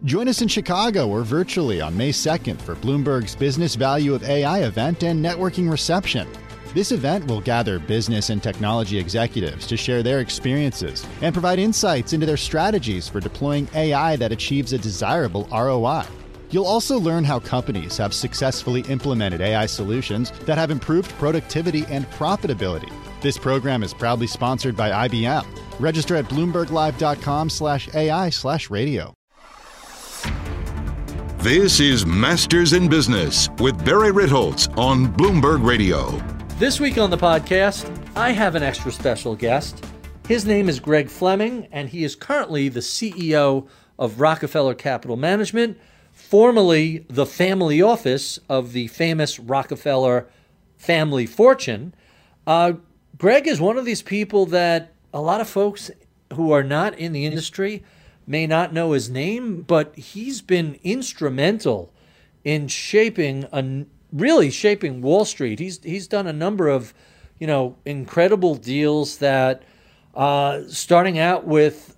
Join us in Chicago or virtually on May 2nd for Bloomberg's Business Value of AI event and networking reception. This event will gather business and technology executives to share their experiences and provide insights into their strategies for deploying AI that achieves a desirable ROI. You'll also learn how companies have successfully implemented AI solutions that have improved productivity and profitability. This program is proudly sponsored by IBM. Register at bloomberglive.com/AI/radio. This is Masters in Business with Barry Ritholtz on Bloomberg Radio. This week on the podcast, I have an extra special guest. His name is Greg Fleming, and he is currently the CEO of Rockefeller Capital Management, formerly the family office of the famous Rockefeller family fortune. Greg is one of these people that a lot of folks who are not in the industry may not know his name, but he's been instrumental in shaping Wall Street. He's done a number of, incredible deals that, starting out with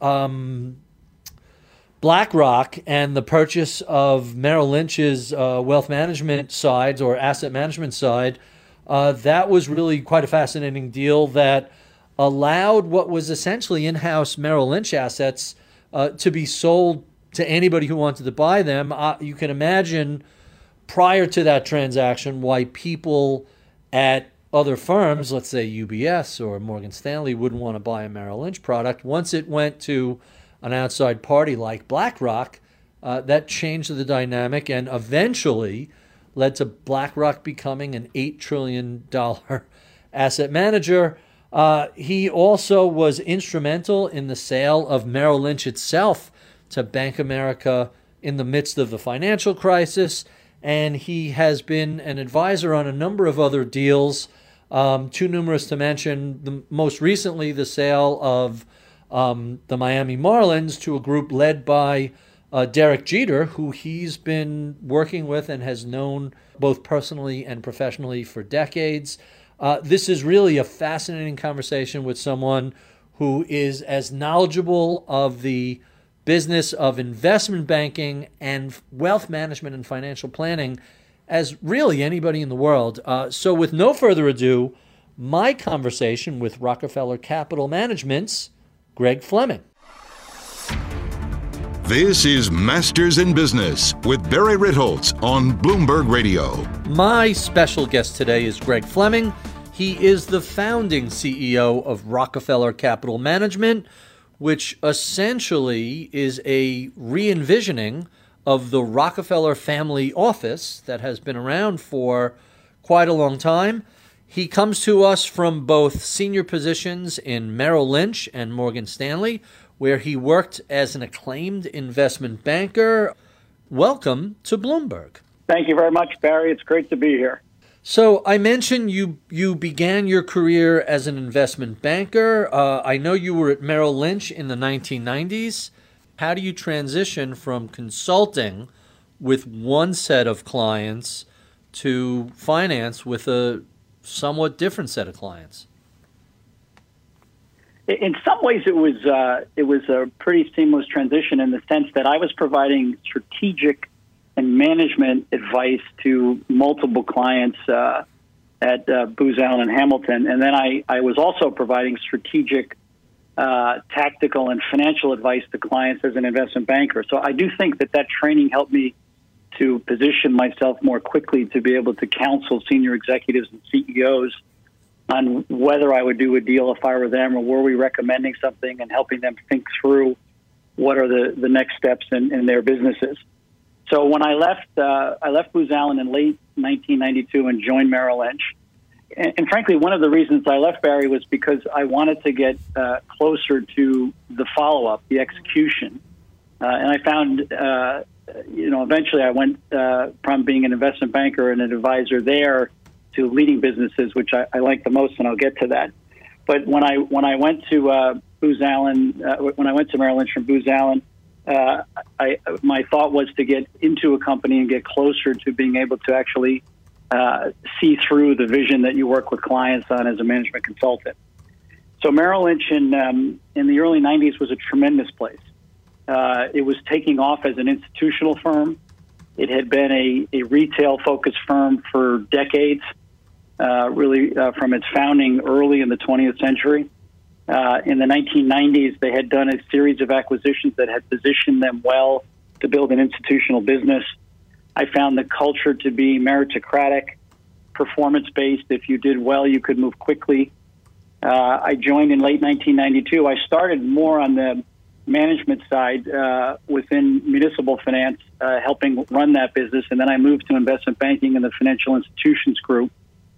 BlackRock and the purchase of Merrill Lynch's wealth management side or asset management side. That was really quite a fascinating deal that allowed what was essentially in-house Merrill Lynch assets to be sold to anybody who wanted to buy them. You can imagine prior to that transaction why people at other firms, let's say UBS or Morgan Stanley, wouldn't want to buy a Merrill Lynch product. Once it went to an outside party like BlackRock, that changed the dynamic and eventually led to BlackRock becoming an $8 trillion asset manager. He also was instrumental in the sale of Merrill Lynch itself to Bank of America in the midst of the financial crisis. And he has been an advisor on a number of other deals, too numerous to mention. Most recently, the sale of the Miami Marlins to a group led by Derek Jeter, who he's been working with and has known both personally and professionally for decades. This is really a fascinating conversation with someone who is as knowledgeable of the business of investment banking and wealth management and financial planning as really anybody in the world. So with no further ado, my conversation with Rockefeller Capital Management's Greg Fleming. This is Masters in Business with Barry Ritholtz on Bloomberg Radio. My special guest today is Greg Fleming. He is the founding CEO of Rockefeller Capital Management, which essentially is a re-envisioning of the Rockefeller family office that has been around for quite a long time. He comes to us from both senior positions in Merrill Lynch and Morgan Stanley, where he worked as an acclaimed investment banker. Welcome to Bloomberg. Thank you very much, Barry. It's great to be here. So I mentioned you began your career as an investment banker. I know you were at Merrill Lynch in the 1990s. How do you transition from consulting with one set of clients to finance with a somewhat different set of clients? In some ways, it was a pretty seamless transition in the sense that I was providing strategic and management advice to multiple clients at Booz Allen and Hamilton. And then I was also providing strategic, tactical, and financial advice to clients as an investment banker. So I do think that training helped me to position myself more quickly to be able to counsel senior executives and CEOs on whether I would do a deal if I were them, or were we recommending something, and helping them think through what are the next steps in their businesses. So when I left Booz Allen in late 1992 and joined Merrill Lynch. And frankly, one of the reasons I left, Barry, was because I wanted to get closer to the follow-up, the execution. And I found, eventually I went from being an investment banker and an advisor there to leading businesses, which I like the most, and I'll get to that. But when I went to Booz Allen, when I went to Merrill Lynch from Booz Allen, my thought was to get into a company and get closer to being able to actually see through the vision that you work with clients on as a management consultant. So Merrill Lynch in the early 90s was a tremendous place. It was taking off as an institutional firm. It had been a retail-focused firm for decades, really from its founding early in the 20th century. In the 1990s, they had done a series of acquisitions that had positioned them well to build an institutional business. I found the culture to be meritocratic, performance-based. If you did well, you could move quickly. I joined in late 1992. I started more on the management side within municipal finance, helping run that business. And then I moved to investment banking in the financial institutions group.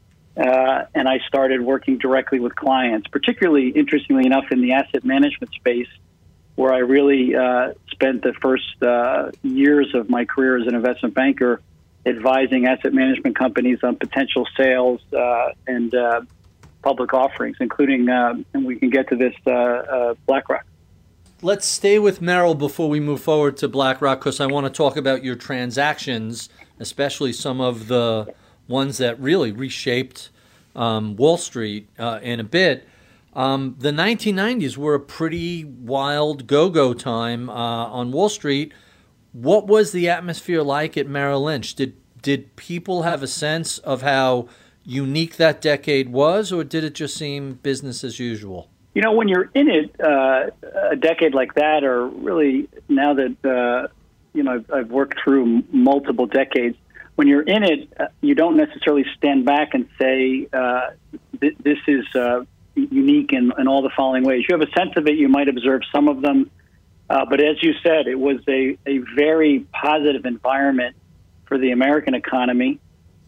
And I started working directly with clients, particularly, interestingly enough, in the asset management space, where I really spent the first years of my career as an investment banker advising asset management companies on potential sales and public offerings, including, and we can get to this, BlackRock. Let's stay with Merrill before we move forward to BlackRock, because I want to talk about your transactions, especially some of the ones that really reshaped Wall Street in a bit. The 1990s were a pretty wild go-go time on Wall Street. What was the atmosphere like at Merrill Lynch? Did people have a sense of how unique that decade was, or did it just seem business as usual? You know, when you're in it, a decade like that, or really now that, I've worked through multiple decades, when you're in it, you don't necessarily stand back and say, this is unique in all the following ways. You have a sense of it. You might observe some of them. But as you said, it was a very positive environment for the American economy.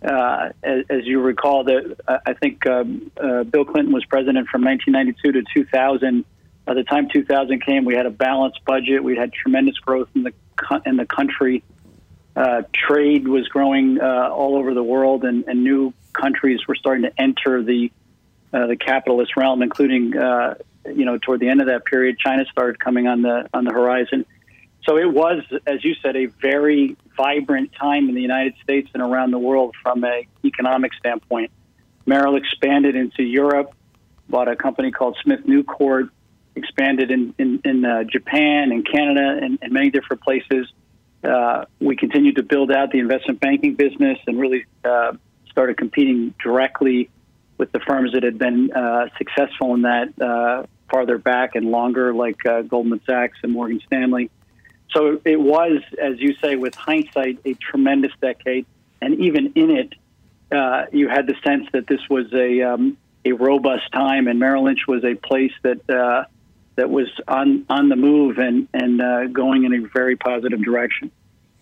As you recall, I think Bill Clinton was president from 1992 to 2000. By the time 2000 came, we had a balanced budget. We had tremendous growth in the country. Trade was growing all over the world, and new countries were starting to enter the capitalist realm, including toward the end of that period, China started coming on the horizon. So it was, as you said, a very vibrant time in the United States and around the world from an economic standpoint. Merrill expanded into Europe, bought a company called Smith Newcourt, expanded in Japan and Canada and many different places. We continued to build out the investment banking business and really started competing directly with the firms that had been successful in that farther back and longer, like Goldman Sachs and Morgan Stanley. So it was, as you say, with hindsight, a tremendous decade. And even in it, you had the sense that this was a robust time, and Merrill Lynch was a place that was on the move and going in a very positive direction.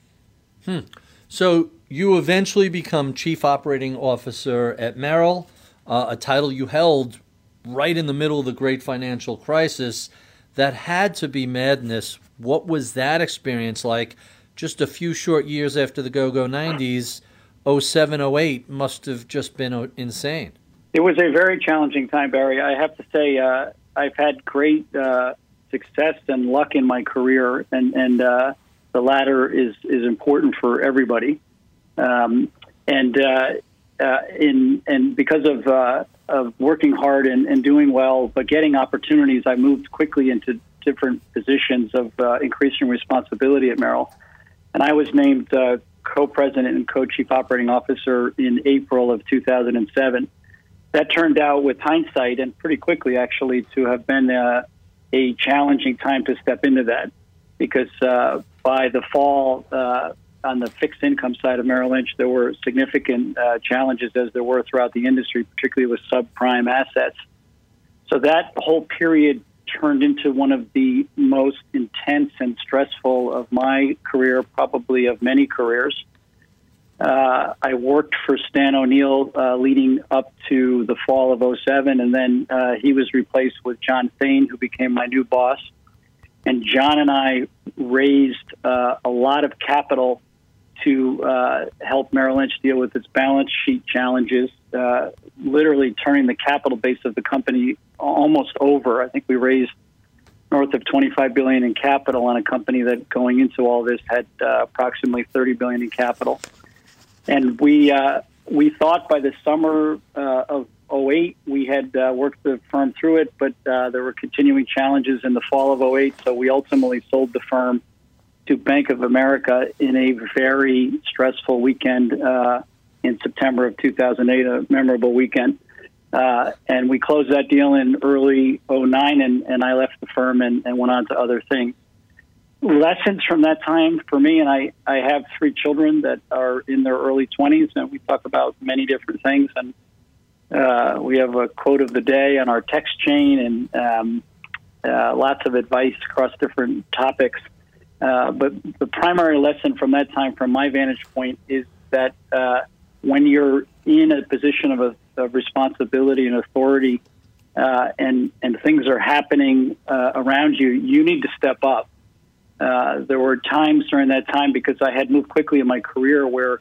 So you eventually become Chief Operating Officer at Merrill, a title you held right in the middle of the great financial crisis. That had to be madness. What was that experience like? Just a few short years after the go-go 90s, 07, 08 must have just been insane. It was a very challenging time, Barry. I have to say I've had great success and luck in my career, and the latter is important for everybody. And because of working hard and doing well, but getting opportunities, I moved quickly into different positions of increasing responsibility at Merrill. And I was named co-president and co-chief operating officer in April of 2007. That turned out, with hindsight, and pretty quickly actually, to have been a challenging time to step into that, because by the fall, on the fixed income side of Merrill Lynch, there were significant challenges, as there were throughout the industry, particularly with subprime assets. So that whole period turned into one of the most intense and stressful of my career, probably of many careers. I worked for Stan O'Neill leading up to the fall of 07, and then he was replaced with John Thain, who became my new boss. And John and I raised a lot of capital to help Merrill Lynch deal with its balance sheet challenges, literally turning the capital base of the company almost over. I think we raised north of $25 billion in capital on a company that, going into all this, had approximately $30 billion in capital. And we thought by the summer of '08, we had worked the firm through it, but there were continuing challenges in the fall of '08, so we ultimately sold the firm to Bank of America in a very stressful weekend in September of 2008, a memorable weekend. And we closed that deal in early '09, and I left the firm and went on to other things. Lessons from that time for me, and I have 3 children that are in their early 20s, and we talk about many different things. And we have a quote of the day on our text chain, and lots of advice across different topics. But the primary lesson from that time, from my vantage point, is that when you're in a position of responsibility and authority, and things are happening around you, you need to step up. There were times during that time, because I had moved quickly in my career, where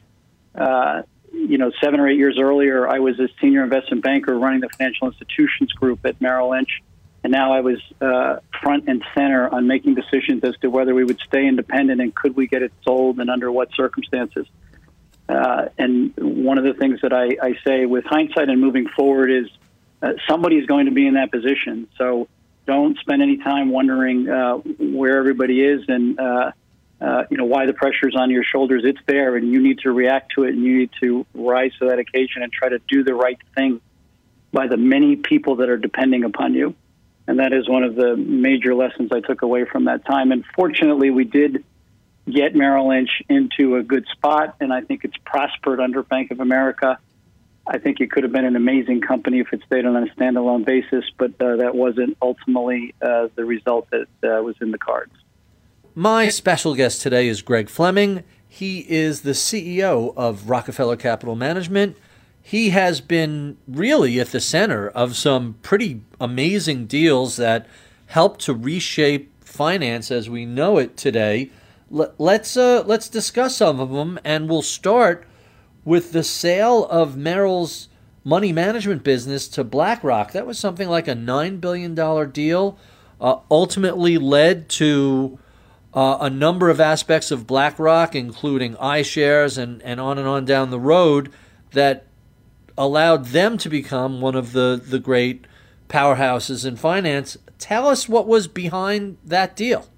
7 or 8 years earlier, I was a senior investment banker running the financial institutions group at Merrill Lynch. And now I was front and center on making decisions as to whether we would stay independent and could we get it sold and under what circumstances. And one of the things that I say with hindsight and moving forward is somebody is going to be in that position. So don't spend any time wondering where everybody is and why the pressure is on your shoulders. It's there, and you need to react to it, and you need to rise to that occasion and try to do the right thing by the many people that are depending upon you. And that is one of the major lessons I took away from that time. And fortunately, we did get Merrill Lynch into a good spot, and I think it's prospered under Bank of America. I think it could have been an amazing company if it stayed on a standalone basis, but that wasn't ultimately the result that was in the cards. My special guest today is Greg Fleming. He is the CEO of Rockefeller Capital Management. He has been really at the center of some pretty amazing deals that helped to reshape finance as we know it today. Let's discuss some of them, and we'll start with the sale of Merrill's money management business to BlackRock. That was something like a $9 billion deal, ultimately led to a number of aspects of BlackRock, including iShares and on down the road, that allowed them to become one of the great powerhouses in finance. Tell us what was behind that deal.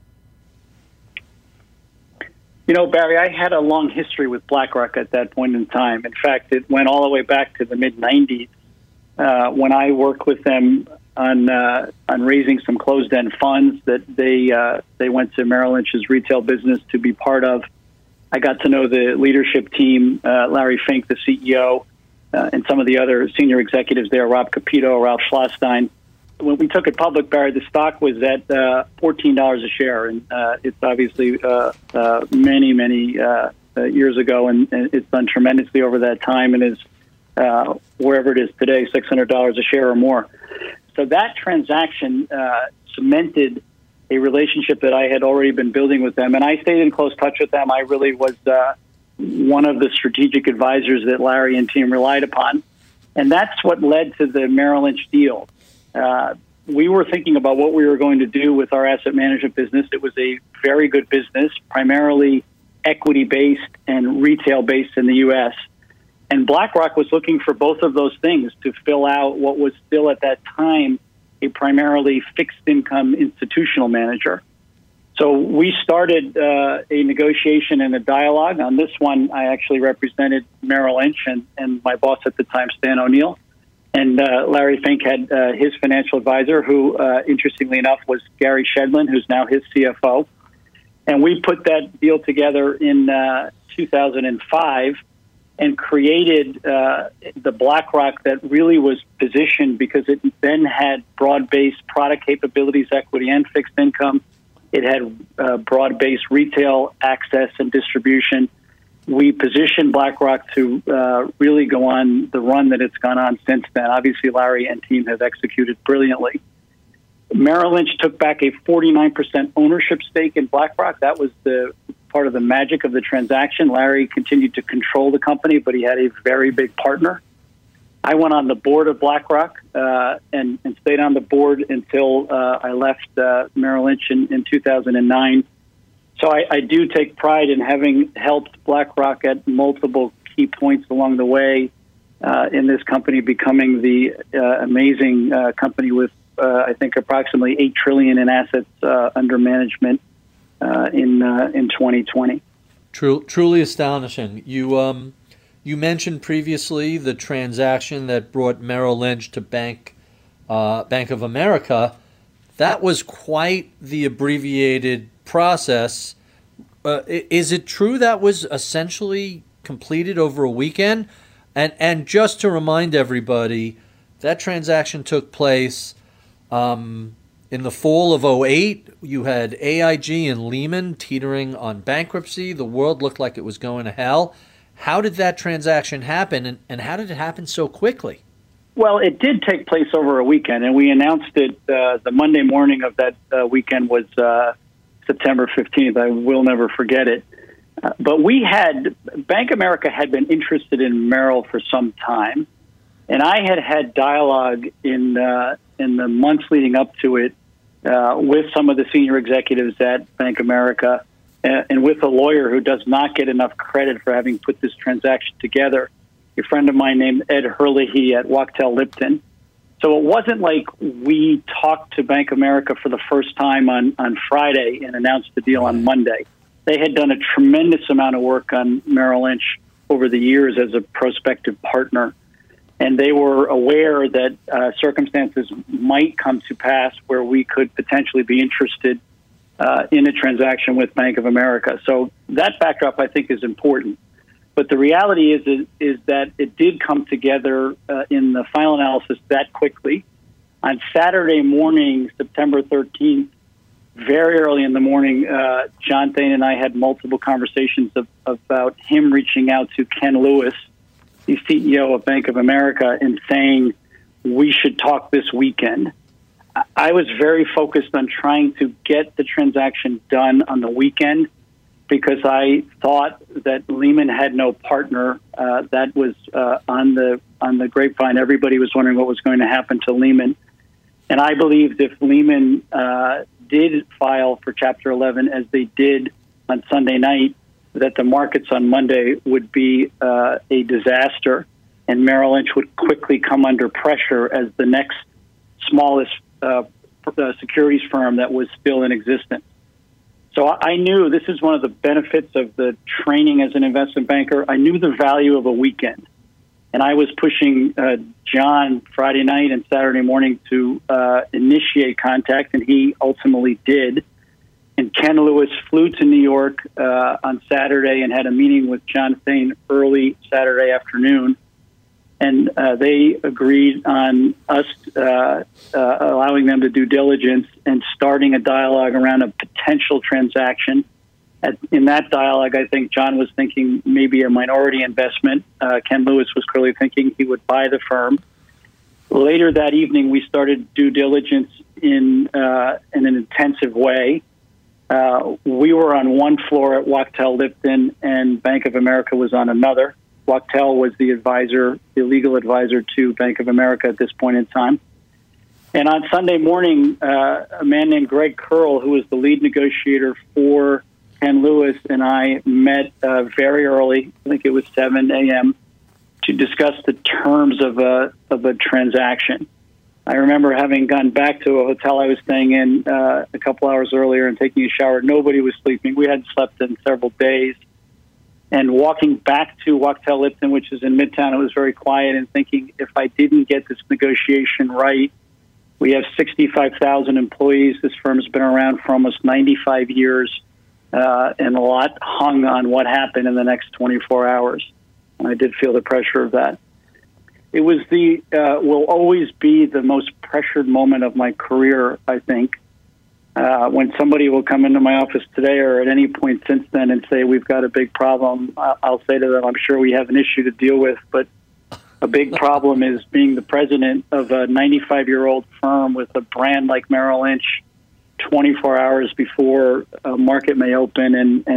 Barry, I had a long history with BlackRock at that point in time. In fact, it went all the way back to the mid-'90s when I worked with them on raising some closed-end funds that they went to Merrill Lynch's retail business to be part of. I got to know the leadership team, Larry Fink, the CEO, and some of the other senior executives there, Rob Capito, Ralph Schlosstein. When we took it public, Barry, the stock was at $14 a share, and it's obviously many years ago, and it's done tremendously over that time, and is wherever it is today, $600 a share or more. So that transaction cemented a relationship that I had already been building with them, and I stayed in close touch with them. I really was one of the strategic advisors that Larry and team relied upon, and that's what led to the Merrill Lynch deal. We were thinking about what we were going to do with our asset management business. It was a very good business, primarily equity-based and retail-based in the U.S., and BlackRock was looking for both of those things to fill out what was still at that time a primarily fixed-income institutional manager. So we started a negotiation and a dialogue. On this one, I actually represented Merrill Lynch and my boss at the time, Stan O'Neill. And Larry Fink had his financial advisor, who, interestingly enough, was Gary Shedlin, who's now his CFO. And we put that deal together in 2005 and created the BlackRock that really was positioned because it then had broad-based product capabilities, equity and fixed income. It had broad-based retail access and distribution. We positioned BlackRock to really go on the run that it's gone on since then. Obviously, Larry and team have executed brilliantly. Merrill Lynch took back a 49% ownership stake in BlackRock. That was the part of the magic of the transaction. Larry continued to control the company, but he had a very big partner. I went on the board of BlackRock and stayed on the board until I left Merrill Lynch in 2009. So I do take pride in having helped BlackRock at multiple key points along the way in this company becoming the amazing company with, I think, approximately $8 trillion in assets under management in 2020. Truly astonishing. You mentioned previously the transaction that brought Merrill Lynch to Bank of America. That was quite the abbreviated process. Is it true that was essentially completed over a weekend? And just to remind everybody, that transaction took place in the fall of 2008. You had AIG and Lehman teetering on bankruptcy. The world looked like it was going to hell. How did that transaction happen, and how did it happen so quickly? Well, it did take place over a weekend, and we announced it the Monday morning of that weekend was September 15th. I will never forget it. But Bank of America had been interested in Merrill for some time, and I had dialogue in the months leading up to it with some of the senior executives at Bank of America and with a lawyer who does not get enough credit for having put this transaction together, a friend of mine named Ed Herlihy at Wachtell Lipton. So it wasn't like we talked to Bank of America for the first time on Friday and announced the deal on Monday. They had done a tremendous amount of work on Merrill Lynch over the years as a prospective partner, and they were aware that circumstances might come to pass where we could potentially be interested in a transaction with Bank of America. So that backdrop, I think, is important. But the reality is that it did come together in the final analysis that quickly. On Saturday morning, September 13th, very early in the morning, John Thain and I had multiple conversations about him reaching out to Ken Lewis, the CEO of Bank of America, and saying, we should talk this weekend. I was very focused on trying to get the transaction done on the weekend because I thought that Lehman had no partner. That was on the grapevine. Everybody was wondering what was going to happen to Lehman. And I believed if Lehman did file for Chapter 11, as they did on Sunday night, that the markets on Monday would be a disaster, and Merrill Lynch would quickly come under pressure as the next smallest securities firm that was still in existence. So I knew this is one of the benefits of the training as an investment banker. I knew the value of a weekend, and I was pushing John Friday night and Saturday morning to initiate contact, and he ultimately did. And Ken Lewis flew to New York on Saturday and had a meeting with John Thain early Saturday afternoon. And they agreed on us allowing them to do diligence and starting a dialogue around a potential transaction. In that dialogue, I think John was thinking maybe a minority investment. Ken Lewis was clearly thinking he would buy the firm. Later that evening, we started due diligence in an intensive way. We were on one floor at Wachtell Lipton, and Bank of America was on another. Wachtell was the legal advisor to Bank of America at this point in time. And on Sunday morning, a man named Greg Curl, who was the lead negotiator for Ken Lewis, and I met very early, I think it was 7 a.m., to discuss the terms of a transaction. I remember having gone back to a hotel I was staying in a couple hours earlier and taking a shower. Nobody was sleeping. We hadn't slept in several days. And walking back to Wachtell Lipton, which is in Midtown, it was very quiet, and thinking if I didn't get this negotiation right, we have 65,000 employees. This firm's been around for almost 95 years, and a lot hung on what happened in the next 24 hours. And I did feel the pressure of that. It was will always be the most pressured moment of my career, I think. When somebody will come into my office today or at any point since then and say, we've got a big problem, I'll say to them, I'm sure we have an issue to deal with, but a big problem is being the president of a 95-year-old firm with a brand like Merrill Lynch 24 hours before a market may open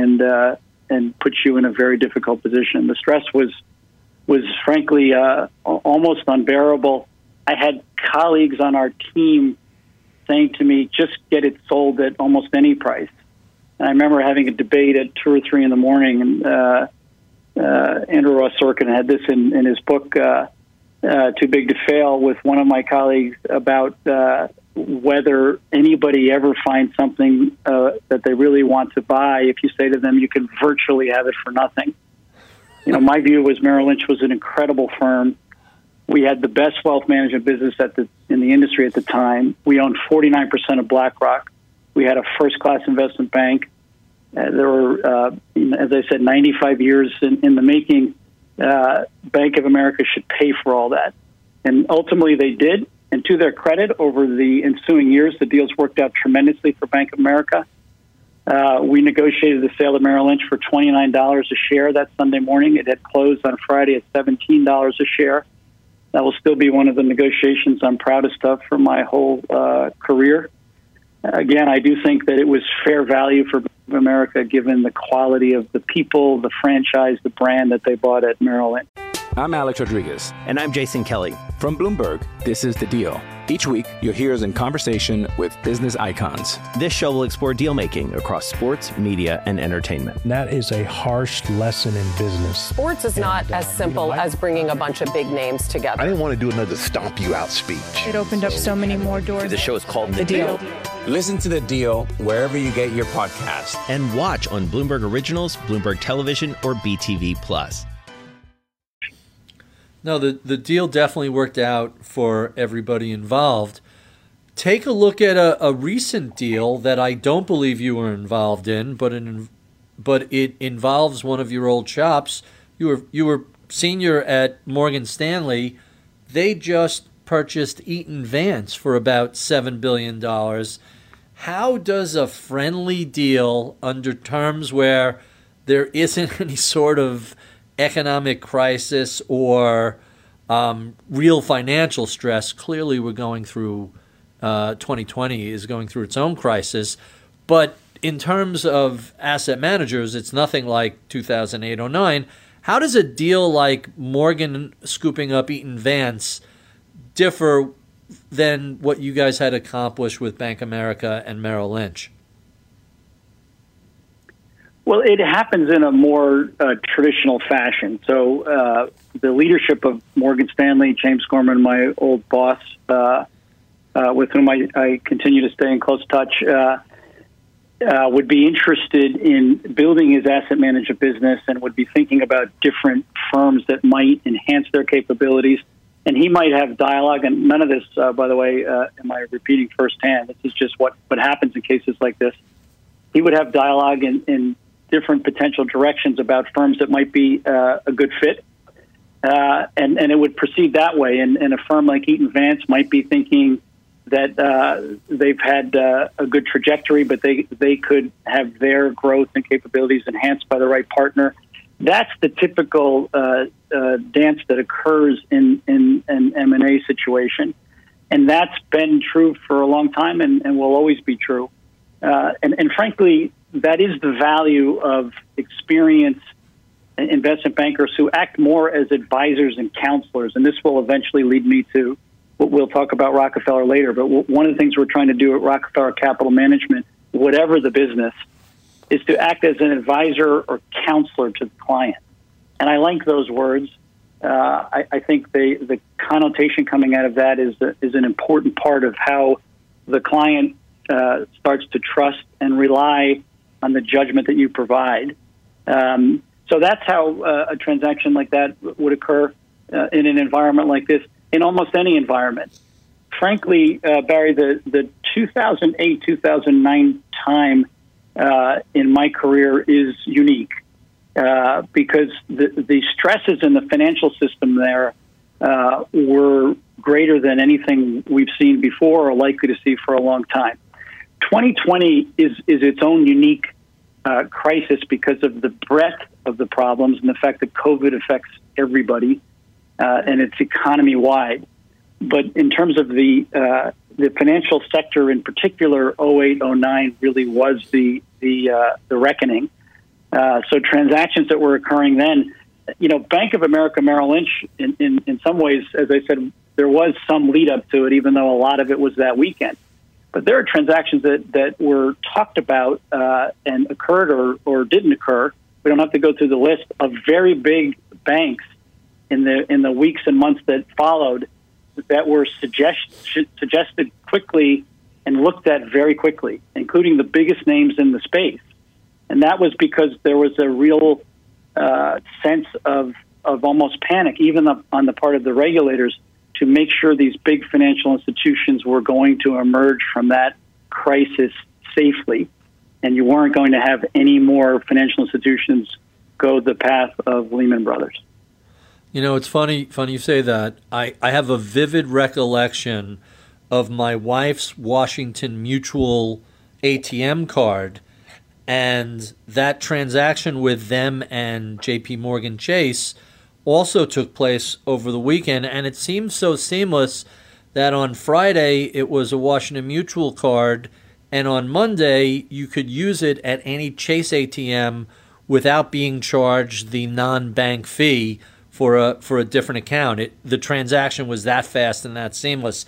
and put you in a very difficult position. The stress was frankly almost unbearable. I had colleagues on our team saying to me, just get it sold at almost any price. And I remember having a debate at 2 or 3 in the morning, and Andrew Ross Sorkin had this in his book, Too Big to Fail with one of my colleagues about whether anybody ever finds something that they really want to buy. If you say to them, you can virtually have it for nothing. My view was Merrill Lynch was an incredible firm. We had the best wealth management business in the industry at the time. We owned 49% of BlackRock. We had a first-class investment bank. There were, as I said, 95 years in the making. Bank of America should pay for all that. And ultimately they did. And to their credit, over the ensuing years, the deals worked out tremendously for Bank of America. We negotiated the sale of Merrill Lynch for $29 a share that Sunday morning. It had closed on Friday at $17 a share. That will still be one of the negotiations I'm proudest of for my whole career. Again, I do think that it was fair value for Bank of America given the quality of the people, the franchise, the brand that they bought at Merrill Lynch. I'm Alex Rodriguez. And I'm Jason Kelly. From Bloomberg, this is The Deal. Each week, you'll hear us in conversation with business icons. This show will explore deal-making across sports, media, and entertainment. That is a harsh lesson in business. Sports is not as simple as bringing a bunch of big names together. I didn't want to do another stomp you out speech. It opened up so many more doors. The show is called The Deal. Listen to The Deal wherever you get your podcast. And watch on Bloomberg Originals, Bloomberg Television, or BTV+. No, the deal definitely worked out for everybody involved. Take a look at a recent deal that I don't believe you were involved in, but it involves one of your old shops. You were senior at Morgan Stanley. They just purchased Eaton Vance for about $7 billion. How does a friendly deal under terms where there isn't any sort of economic crisis or real financial stress? Clearly we're going through 2020 is going through its own crisis, but in terms of asset managers, it's nothing like 2008-09. How does a deal like Morgan scooping up Eaton Vance differ than what you guys had accomplished with Bank of America and Merrill Lynch? Well, it happens in a more traditional fashion. So the leadership of Morgan Stanley, James Gorman, my old boss, with whom I continue to stay in close touch, would be interested in building his asset management business and would be thinking about different firms that might enhance their capabilities. And he might have dialogue, and none of this, by the way, am I repeating firsthand. This is just what happens in cases like this. He would have dialogue in different potential directions about firms that might be a good fit. And it would proceed that way. And a firm like Eaton Vance might be thinking that they've had a good trajectory, but they could have their growth and capabilities enhanced by the right partner. That's the typical dance that occurs in an M&A situation. And that's been true for a long time and will always be true. And frankly, that is the value of experienced investment bankers who act more as advisors and counselors. And this will eventually lead me to what we'll talk about Rockefeller later. But one of the things we're trying to do at Rockefeller Capital Management, whatever the business, is to act as an advisor or counselor to the client. And I like those words. I think the connotation coming out of that is an important part of how the client starts to trust and rely on the judgment that you provide. So that's how a transaction like that would occur in an environment like this, in almost any environment. Frankly, Barry, the 2008-2009 time in my career is unique because the stresses in the financial system there were greater than anything we've seen before or likely to see for a long time. 2020 is its own unique crisis because of the breadth of the problems and the fact that COVID affects everybody and it's economy-wide. But in terms of the financial sector in particular, 08-09 really was the reckoning. So transactions that were occurring then, Bank of America, Merrill Lynch, in some ways, as I said, there was some lead up to it, even though a lot of it was that weekend. But there are transactions that were talked about and occurred or didn't occur. We don't have to go through the list of very big banks in the weeks and months that followed that were suggested quickly and looked at very quickly, including the biggest names in the space. And that was because there was a real sense of almost panic, even on the part of the regulators, to make sure these big financial institutions were going to emerge from that crisis safely, and you weren't going to have any more financial institutions go the path of Lehman Brothers. You know, it's funny you say that. I have a vivid recollection of my wife's Washington Mutual ATM card, and that transaction with them and JP Morgan Chase also took place over the weekend, and it seemed so seamless that on Friday it was a Washington Mutual card, and on Monday you could use it at any Chase ATM without being charged the non-bank fee for a different account. The transaction was that fast and that seamless.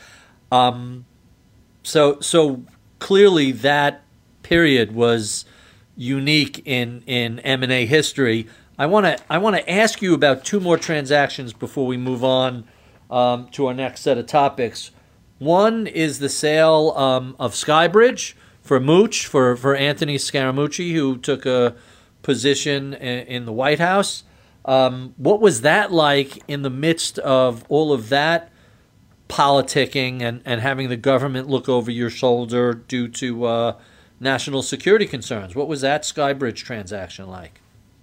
So clearly that period was unique in M&A history. I want to ask you about two more transactions before we move on to our next set of topics. One is the sale of Skybridge for Mooch, for Anthony Scaramucci, who took a position in the White House. What was that like in the midst of all of that politicking and having the government look over your shoulder due to national security concerns? What was that Skybridge transaction like?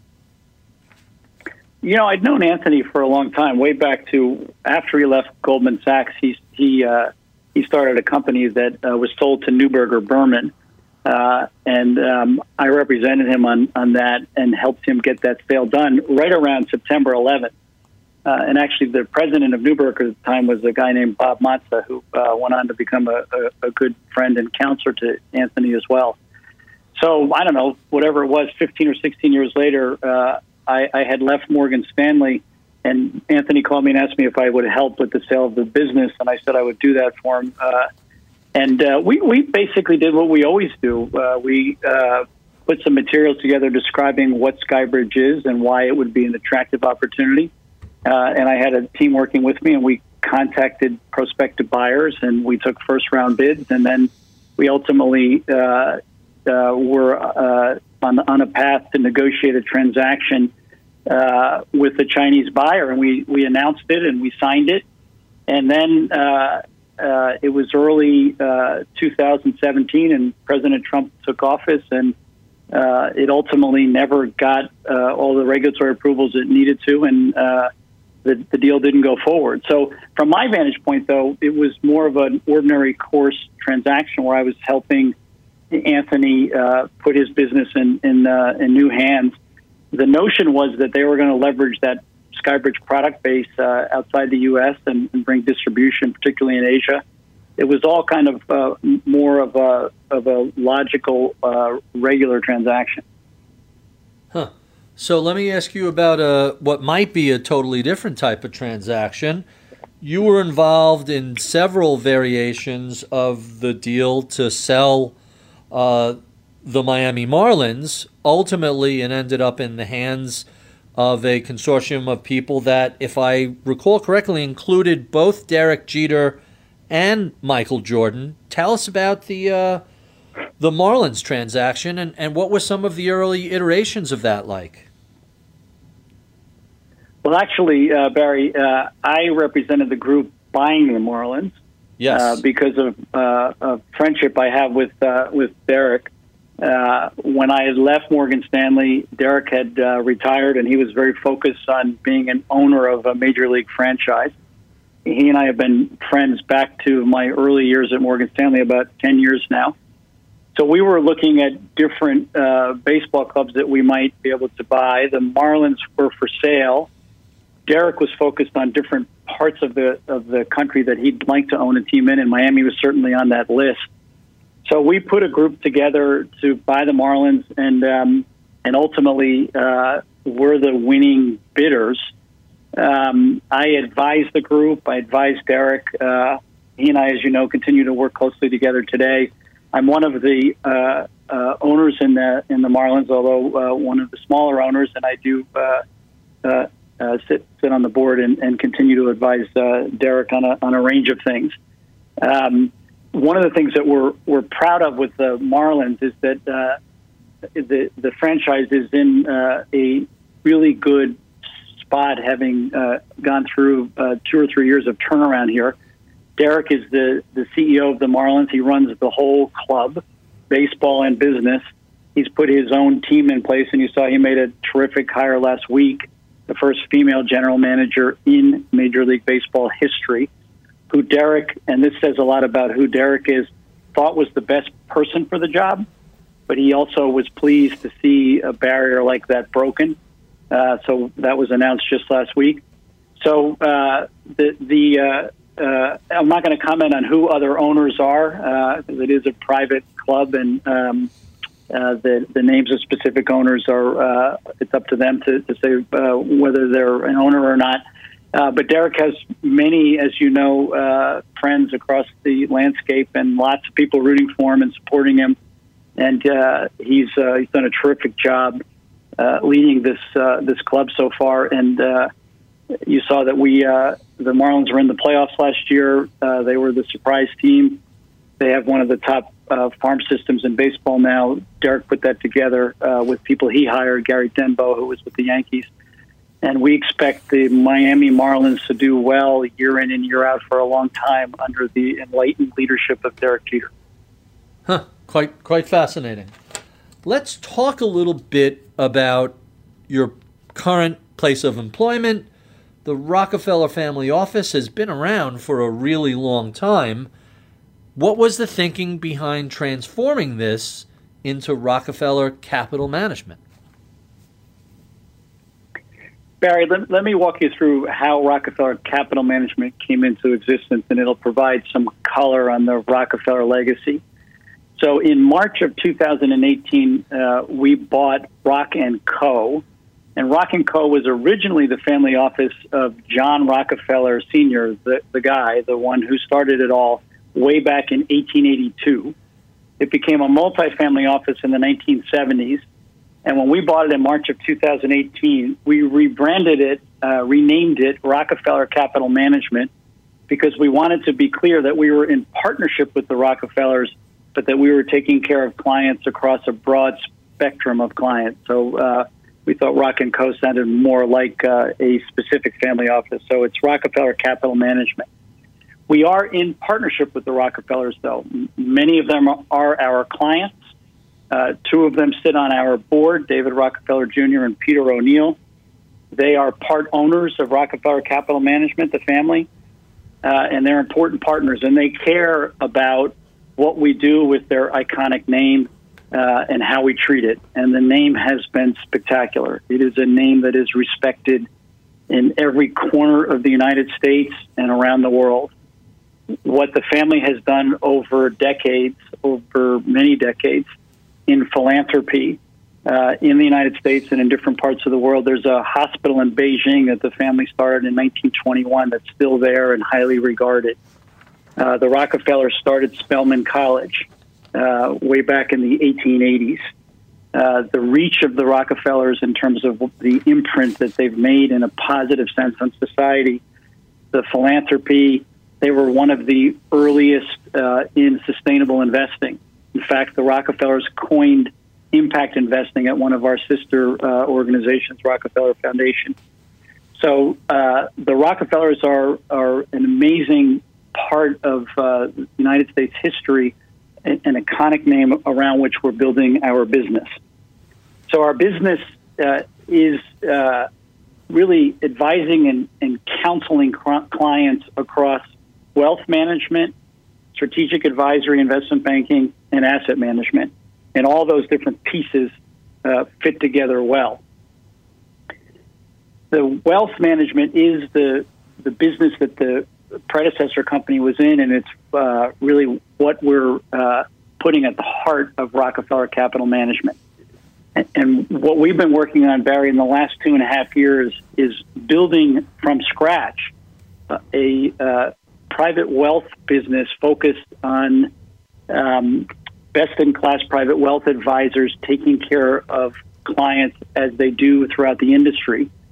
You know, I'd known Anthony for a long time, way back to after he left Goldman Sachs. He started a company that was sold to Neuberger Berman, and I represented him on that and helped him get that sale done right around September 11th. And actually, the president of Neuberger at the time was a guy named Bob Matza, who went on to become a good friend and counselor to Anthony as well. So I don't know, whatever it was, 15 or 16 years later, I had left Morgan Stanley, and Anthony called me and asked me if I would help with the sale of the business, and I said I would do that for him. We basically did what we always do. We put some materials together describing what Skybridge is and why it would be an attractive opportunity. And I had a team working with me, and we contacted prospective buyers, and we took first-round bids, and then we ultimately were on a path to negotiate a transaction with the Chinese buyer, and we announced it and we signed it, and then it was early 2017, and President Trump took office, and it ultimately never got all the regulatory approvals it needed to, and the deal didn't go forward. So from my vantage point, though, it was more of an ordinary course transaction where I was helping Anthony put his business in new hands. The notion was that they were going to leverage that Skybridge product base outside the U.S. and bring distribution, particularly in Asia. It was all kind of more of a logical, regular transaction. Huh. So let me ask you about what might be a totally different type of transaction. You were involved in several variations of the deal to sell the Miami Marlins. Ultimately, it ended up in the hands of a consortium of people that, if I recall correctly, included both Derek Jeter and Michael Jordan. Tell us about the Marlins transaction and what were some of the early iterations of that like? Well, actually, Barry, I represented the group buying the Marlins. Yes. Because of friendship I have with Derek. When I had left Morgan Stanley, Derek had retired, and he was very focused on being an owner of a major league franchise. He and I have been friends back to my early years at Morgan Stanley, about 10 years now. So we were looking at different baseball clubs that we might be able to buy. The Marlins were for sale. Derek was focused on different parts of the country that he'd like to own a team in, and Miami was certainly on that list. So we put a group together to buy the Marlins, and ultimately were the winning bidders. I advised the group. I advised Derek. He and I, as you know, continue to work closely together today. I'm one of the owners in the Marlins, although one of the smaller owners, and I do sit on the board and continue to advise Derek on a range of things. One of the things that we're proud of with the Marlins is that the franchise is in a really good spot, having gone through 2 or 3 years of turnaround here. Derek is the CEO of the Marlins. He runs the whole club, baseball and business. He's put his own team in place, and you saw he made a terrific hire last week, the first female general manager in Major League Baseball history, who Derek, and this says a lot about who Derek is, thought was the best person for the job, but he also was pleased to see a barrier like that broken. So that was announced just last week. So I'm not going to comment on who other owners are, because it is a private club, and the names of specific owners are, it's up to them to say whether they're an owner or not. But Derek has many, as you know, friends across the landscape, and lots of people rooting for him and supporting him. And he's done a terrific job leading this club so far. And you saw that the Marlins were in the playoffs last year. They were the surprise team. They have one of the top farm systems in baseball now. Derek put that together with people he hired, Gary Denbo, who was with the Yankees. And we expect the Miami Marlins to do well year in and year out for a long time under the enlightened leadership of Derek Jeter. Huh, quite fascinating. Let's talk a little bit about your current place of employment. The Rockefeller family office has been around for a really long time. What was the thinking behind transforming this into Rockefeller Capital Management? Barry, let me walk you through how Rockefeller Capital Management came into existence, and it'll provide some color on the Rockefeller legacy. So in March of 2018, we bought Rock & Co., and Rock & Co. was originally the family office of John Rockefeller Sr., the guy, the one who started it all way back in 1882. It became a multifamily office in the 1970s. And when we bought it in March of 2018, we rebranded it, renamed it Rockefeller Capital Management, because we wanted to be clear that we were in partnership with the Rockefellers, but that we were taking care of clients across a broad spectrum of clients. So we thought Rock & Co. sounded more like a specific family office. So it's Rockefeller Capital Management. We are in partnership with the Rockefellers, though. Many of them are our clients. Two of them sit on our board, David Rockefeller Jr. and Peter O'Neill. They are part owners of Rockefeller Capital Management, the family, and they're important partners. And they care about what we do with their iconic name and how we treat it. And the name has been spectacular. It is a name that is respected in every corner of the United States and around the world. What the family has done over many decades, in philanthropy in the United States and in different parts of the world. There's a hospital in Beijing that the family started in 1921 that's still there and highly regarded. The Rockefellers started Spelman College way back in the 1880s. The reach of the Rockefellers in terms of the imprint that they've made in a positive sense on society, the philanthropy, they were one of the earliest in sustainable investing. In fact, the Rockefellers coined impact investing at one of our sister organizations, Rockefeller Foundation. So the Rockefellers are an amazing part of the United States history, an iconic name around which we're building our business. So our business is really advising and counseling clients across wealth management, strategic advisory, investment banking, and asset management. And all those different pieces fit together well. The wealth management is the business that the predecessor company was in, and it's really what we're putting at the heart of Rockefeller Capital Management. And what we've been working on, Barry, in the last 2.5 years is building from scratch a private wealth business focused on best-in-class private wealth advisors taking care of clients as they do throughout the industry.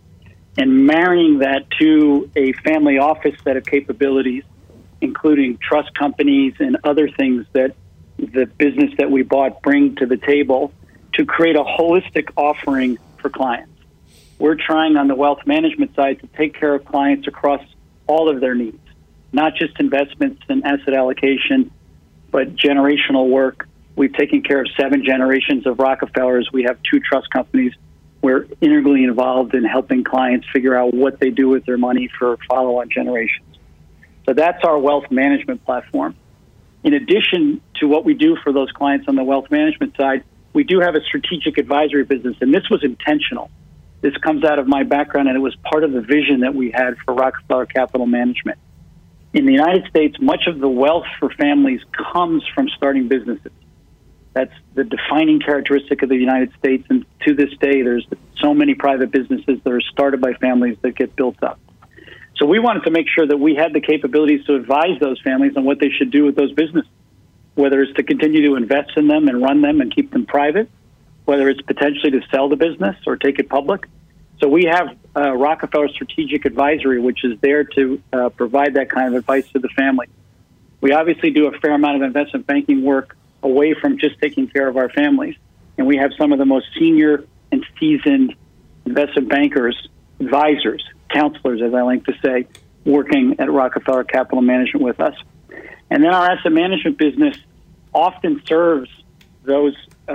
and marrying that to a family office set of capabilities, including trust companies and other things that the business that we bought bring to the table to create a holistic offering for clients. We're trying on the wealth management side to take care of clients across all of their needs, not just investments and asset allocation, but generational work. We've taken care of 7 generations of Rockefellers. We have 2 trust companies. We're integrally involved in helping clients figure out what they do with their money for follow-on generations. So that's our wealth management platform. In addition to what we do for those clients on the wealth management side, we do have a strategic advisory business, and this was intentional. This comes out of my background, and it was part of the vision that we had for Rockefeller Capital Management. In the United States, much of the wealth for families comes from starting businesses. That's the defining characteristic of the United States, and to this day, there's so many private businesses that are started by families that get built up. So we wanted to make sure that we had the capabilities to advise those families on what they should do with those businesses, whether it's to continue to invest in them and run them and keep them private, whether it's potentially to sell the business or take it public. So we have Rockefeller Strategic Advisory, which is there to provide that kind of advice to the family. We obviously do a fair amount of investment banking work away from just taking care of our families. And we have some of the most senior and seasoned investment bankers, advisors, counselors, as I like to say, working at Rockefeller Capital Management with us. And then our asset management business often serves those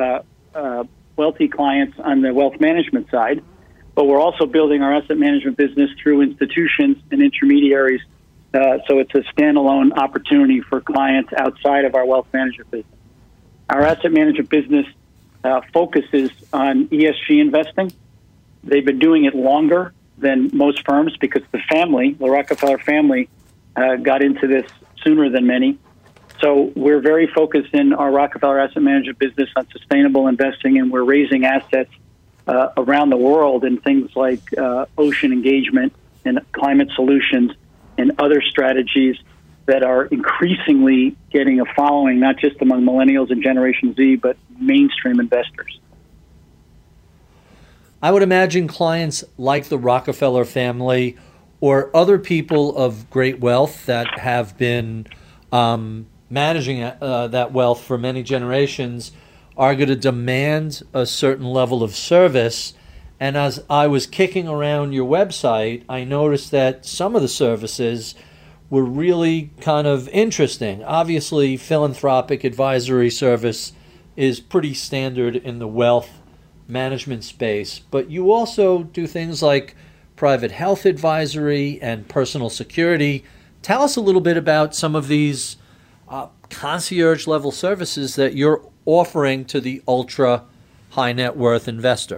wealthy clients on the wealth management side, but we're also building our asset management business through institutions and intermediaries. So it's a standalone opportunity for clients outside of our wealth management business. Our asset management business focuses on ESG investing. They've been doing it longer than most firms because the Rockefeller family, got into this sooner than many. So we're very focused in our Rockefeller Asset Management business on sustainable investing, and we're raising assets around the world in things like ocean engagement and climate solutions and other strategies that are increasingly getting a following, not just among millennials and Generation Z, but mainstream investors. I would imagine clients like the Rockefeller family or other people of great wealth that have been managing that wealth for many generations are going to demand a certain level of service. And as I was kicking around your website, I noticed that some of the services were really kind of interesting. Obviously, philanthropic advisory service is pretty standard in the wealth management space, but you also do things like private health advisory and personal security. Tell us a little bit about some of these concierge level services that you're offering to the ultra high net worth investor.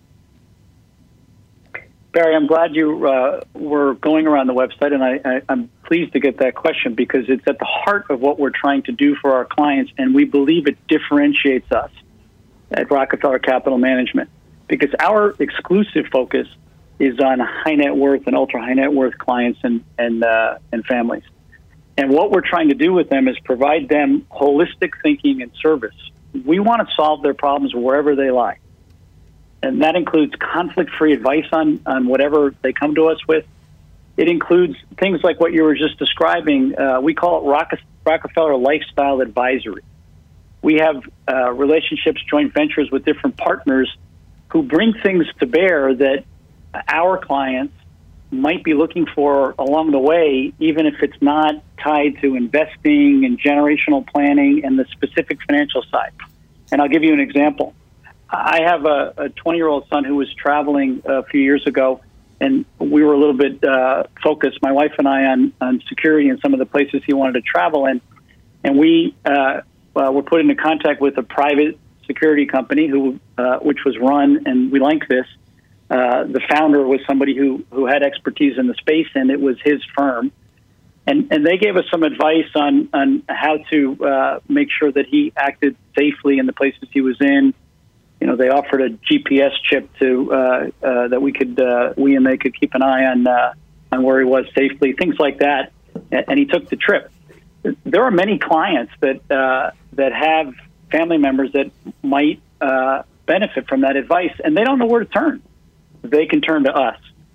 Barry, I'm glad you were going around the website, and I'm pleased to get that question because it's at the heart of what we're trying to do for our clients, and we believe it differentiates us at Rockefeller Capital Management because our exclusive focus is on high net worth and ultra high net worth clients and families. And what we're trying to do with them is provide them holistic thinking and service. We want to solve their problems wherever they lie. And that includes conflict-free advice on whatever they come to us with. It includes things like what you were just describing. We call it Rockefeller Lifestyle Advisory. We have relationships, joint ventures with different partners who bring things to bear that our clients might be looking for along the way, even if it's not tied to investing and generational planning and the specific financial side. And I'll give you an example. I have a 20-year-old son who was traveling a few years ago, and we were a little bit focused, my wife and I, on security in some of the places he wanted to travel in. And we were put into contact with a private security company which was run, and we like this. The founder was somebody who had expertise in the space, and it was his firm. And they gave us some advice on how to make sure that he acted safely in the places he was in. You know, they offered a GPS chip to that we and they could keep an eye on where he was safely, things like that. And he took the trip. There are many clients that have family members that might benefit from that advice, and they don't know where to turn. They can turn to us.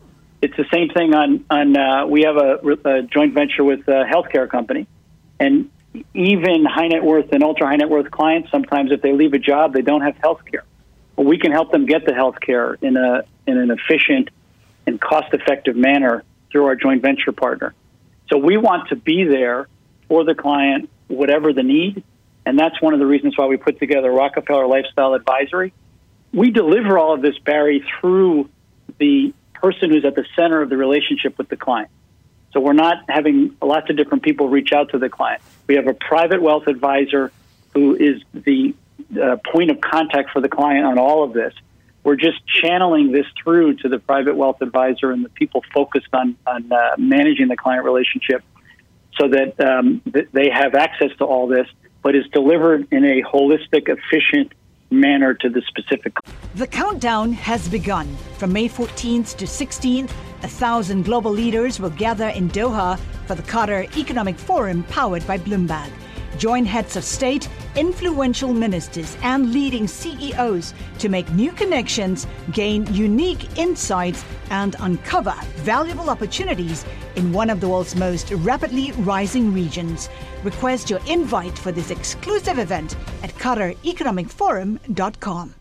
It's the same thing on we have a joint venture with a healthcare company, and even high net worth and ultra high net worth clients, sometimes if they leave a job, they don't have health care. Well, we can help them get the health care in an efficient and cost effective manner through our joint venture partner. So we want to be there for the client, whatever the need. And that's one of the reasons why we put together Rockefeller Lifestyle Advisory. We deliver all of this, Barry, through the person who's at the center of the relationship with the client. So we're not having lots of different people reach out to the client. We have a private wealth advisor who is the point of contact for the client on all of this. We're just channeling this through to the private wealth advisor and the people focused on managing the client relationship so that they have access to all this, but is delivered in a holistic, efficient manner to the specific. The countdown has begun. From May 14th to 16th, 1,000 global leaders will gather in Doha for the Qatar Economic Forum powered by Bloomberg. Join heads of state, influential ministers, and leading CEOs to make new connections, gain unique insights, and uncover valuable opportunities in one of the world's most rapidly rising regions. Request your invite for this exclusive event at QatarEconomicForum.com.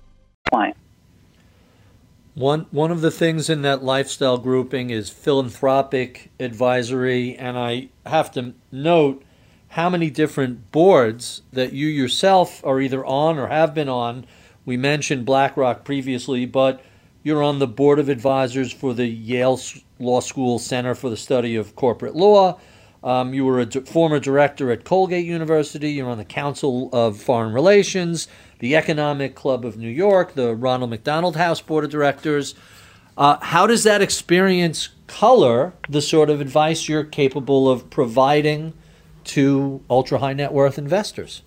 One of the things in that lifestyle grouping is philanthropic advisory, and I have to note how many different boards that you yourself are either on or have been on. We mentioned BlackRock previously, but you're on the board of advisors for the Yale Law School Center for the Study of Corporate Law. You were a former director at Colgate University. You're on the Council of Foreign Relations, the Economic Club of New York, the Ronald McDonald House Board of Directors. How does that experience color the sort of advice you're capable of providing to ultra high net worth investors?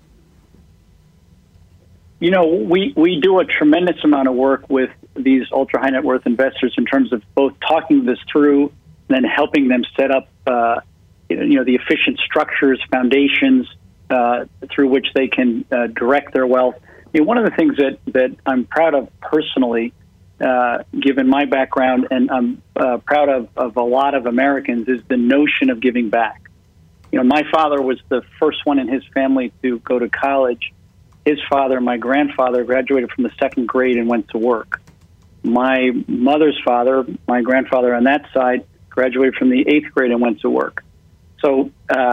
You know, we do a tremendous amount of work with these ultra high net worth investors in terms of both talking this through and then helping them set up, the efficient structures, foundations through which they can direct their wealth. I mean, one of the things that I'm proud of personally, given my background, and I'm proud of a lot of Americans, is the notion of giving back. You know, my father was the first one in his family to go to college. His father, my grandfather, graduated from the second grade and went to work. My mother's father, my grandfather on that side, graduated from the eighth grade and went to work. So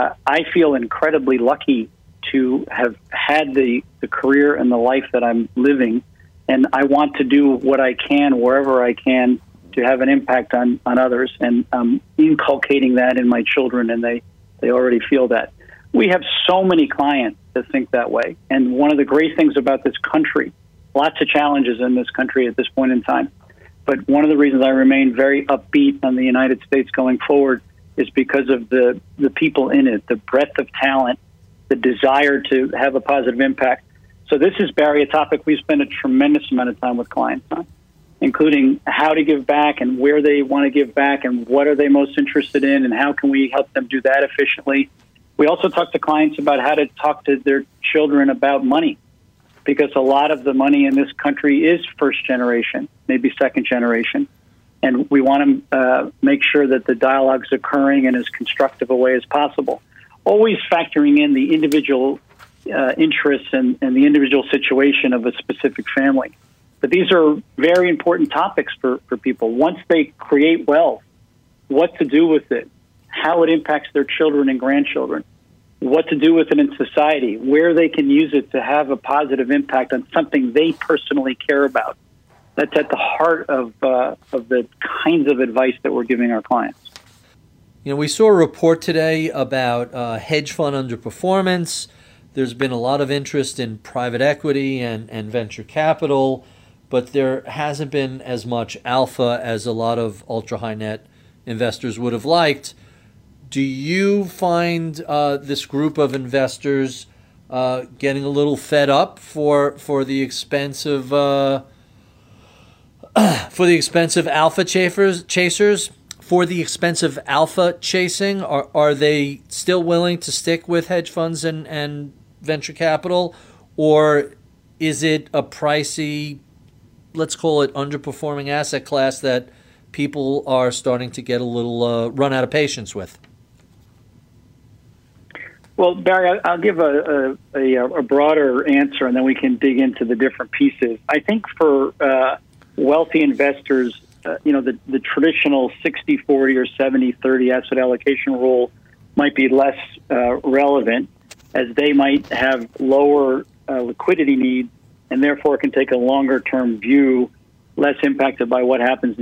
I feel incredibly lucky to have had the career and the life that I'm living, and I want to do what I can wherever I can to have an impact on others, and inculcating that in my children, and they already feel that. We have so many clients that think that way, and one of the great things about this country, lots of challenges in this country at this point in time, but one of the reasons I remain very upbeat on the United States going forward is because of the people in it, the breadth of talent, the desire to have a positive impact. So this is, Barry, a topic we spend a tremendous amount of time with clients on, including how to give back and where they want to give back and what are they most interested in and how can we help them do that efficiently. We also talk to clients about how to talk to their children about money, because a lot of the money in this country is first generation, maybe second generation. And we want to make sure that the dialogue's occurring in as constructive a way as possible, always factoring in the individual interests and the individual situation of a specific family. But these are very important topics for people. Once they create wealth, what to do with it, how it impacts their children and grandchildren, what to do with it in society, where they can use it to have a positive impact on something they personally care about. That's at the heart of the kinds of advice that we're giving our clients. You know, we saw a report today about hedge fund underperformance. There's been a lot of interest in private equity and venture capital, but there hasn't been as much alpha as a lot of ultra high net investors would have liked. Do you find this group of investors getting a little fed up for the expense of alpha chasers? For the expensive alpha chasing, are they still willing to stick with hedge funds and venture capital, or is it a pricey, let's call it underperforming asset class that people are starting to get a little run out of patience with? Well, Barry, I'll give a broader answer, and then we can dig into the different pieces. I think for wealthy investors, the traditional 60-40 or 70-30 asset allocation rule might be less relevant, as they might have lower liquidity needs and therefore can take a longer-term view, less impacted by what happens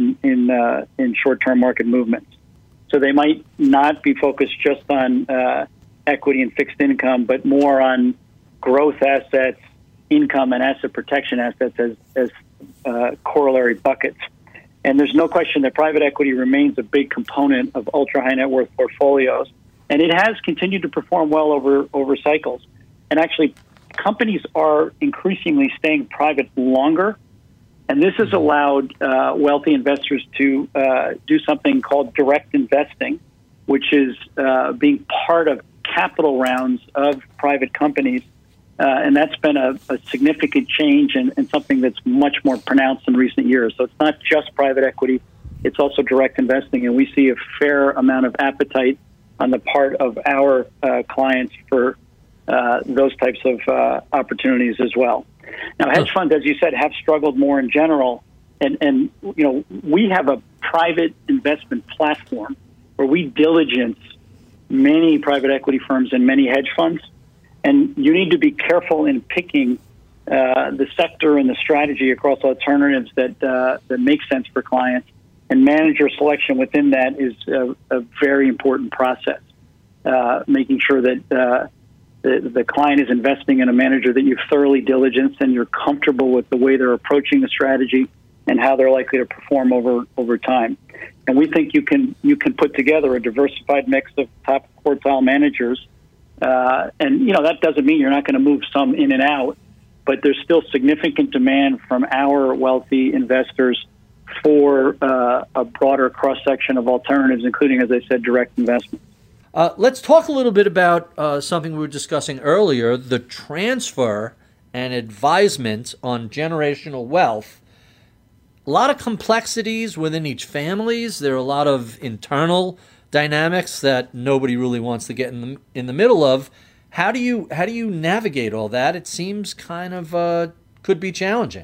in short-term market movements. So they might not be focused just on equity and fixed income, but more on growth assets, income, and asset protection assets as corollary buckets. And there's no question that private equity remains a big component of ultra-high net worth portfolios. And it has continued to perform well over cycles. And actually, companies are increasingly staying private longer. And this has allowed wealthy investors to do something called direct investing, which is being part of capital rounds of private companies. And that's been a significant change and something that's much more pronounced in recent years. So it's not just private equity, it's also direct investing. And we see a fair amount of appetite on the part of our clients for those types of opportunities as well. Now, hedge funds, as you said, have struggled more in general. And we have a private investment platform where we diligence many private equity firms and many hedge funds. And you need to be careful in picking the sector and the strategy across alternatives that make sense for clients. And manager selection within that is a very important process, making sure that the client is investing in a manager that you've thoroughly diligenced and you're comfortable with the way they're approaching the strategy and how they're likely to perform over time. And we think you can put together a diversified mix of top quartile managers. And that doesn't mean you're not going to move some in and out, but there's still significant demand from our wealthy investors for a broader cross-section of alternatives, including, as I said, direct investment. Let's talk a little bit about something we were discussing earlier, the transfer and advisement on generational wealth. A lot of complexities within each families. There are a lot of internal dynamics that nobody really wants to get in the middle of. How do you navigate all that? It seems kind of could be challenging.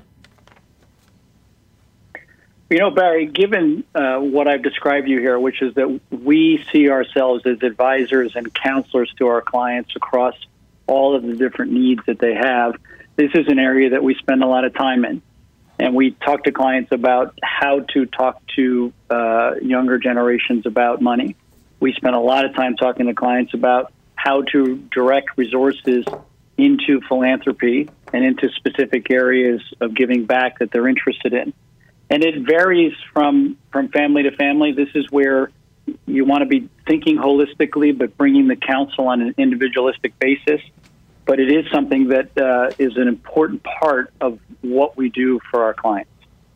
Barry, given what I've described to you here, which is that we see ourselves as advisors and counselors to our clients across all of the different needs that they have, this is an area that we spend a lot of time in. And we talk to clients about how to talk to younger generations about money. We spend a lot of time talking to clients about how to direct resources into philanthropy and into specific areas of giving back that they're interested in. And it varies from family to family. This is where you want to be thinking holistically, but bringing the counsel on an individualistic basis. But it is something that is an important part of what we do for our clients.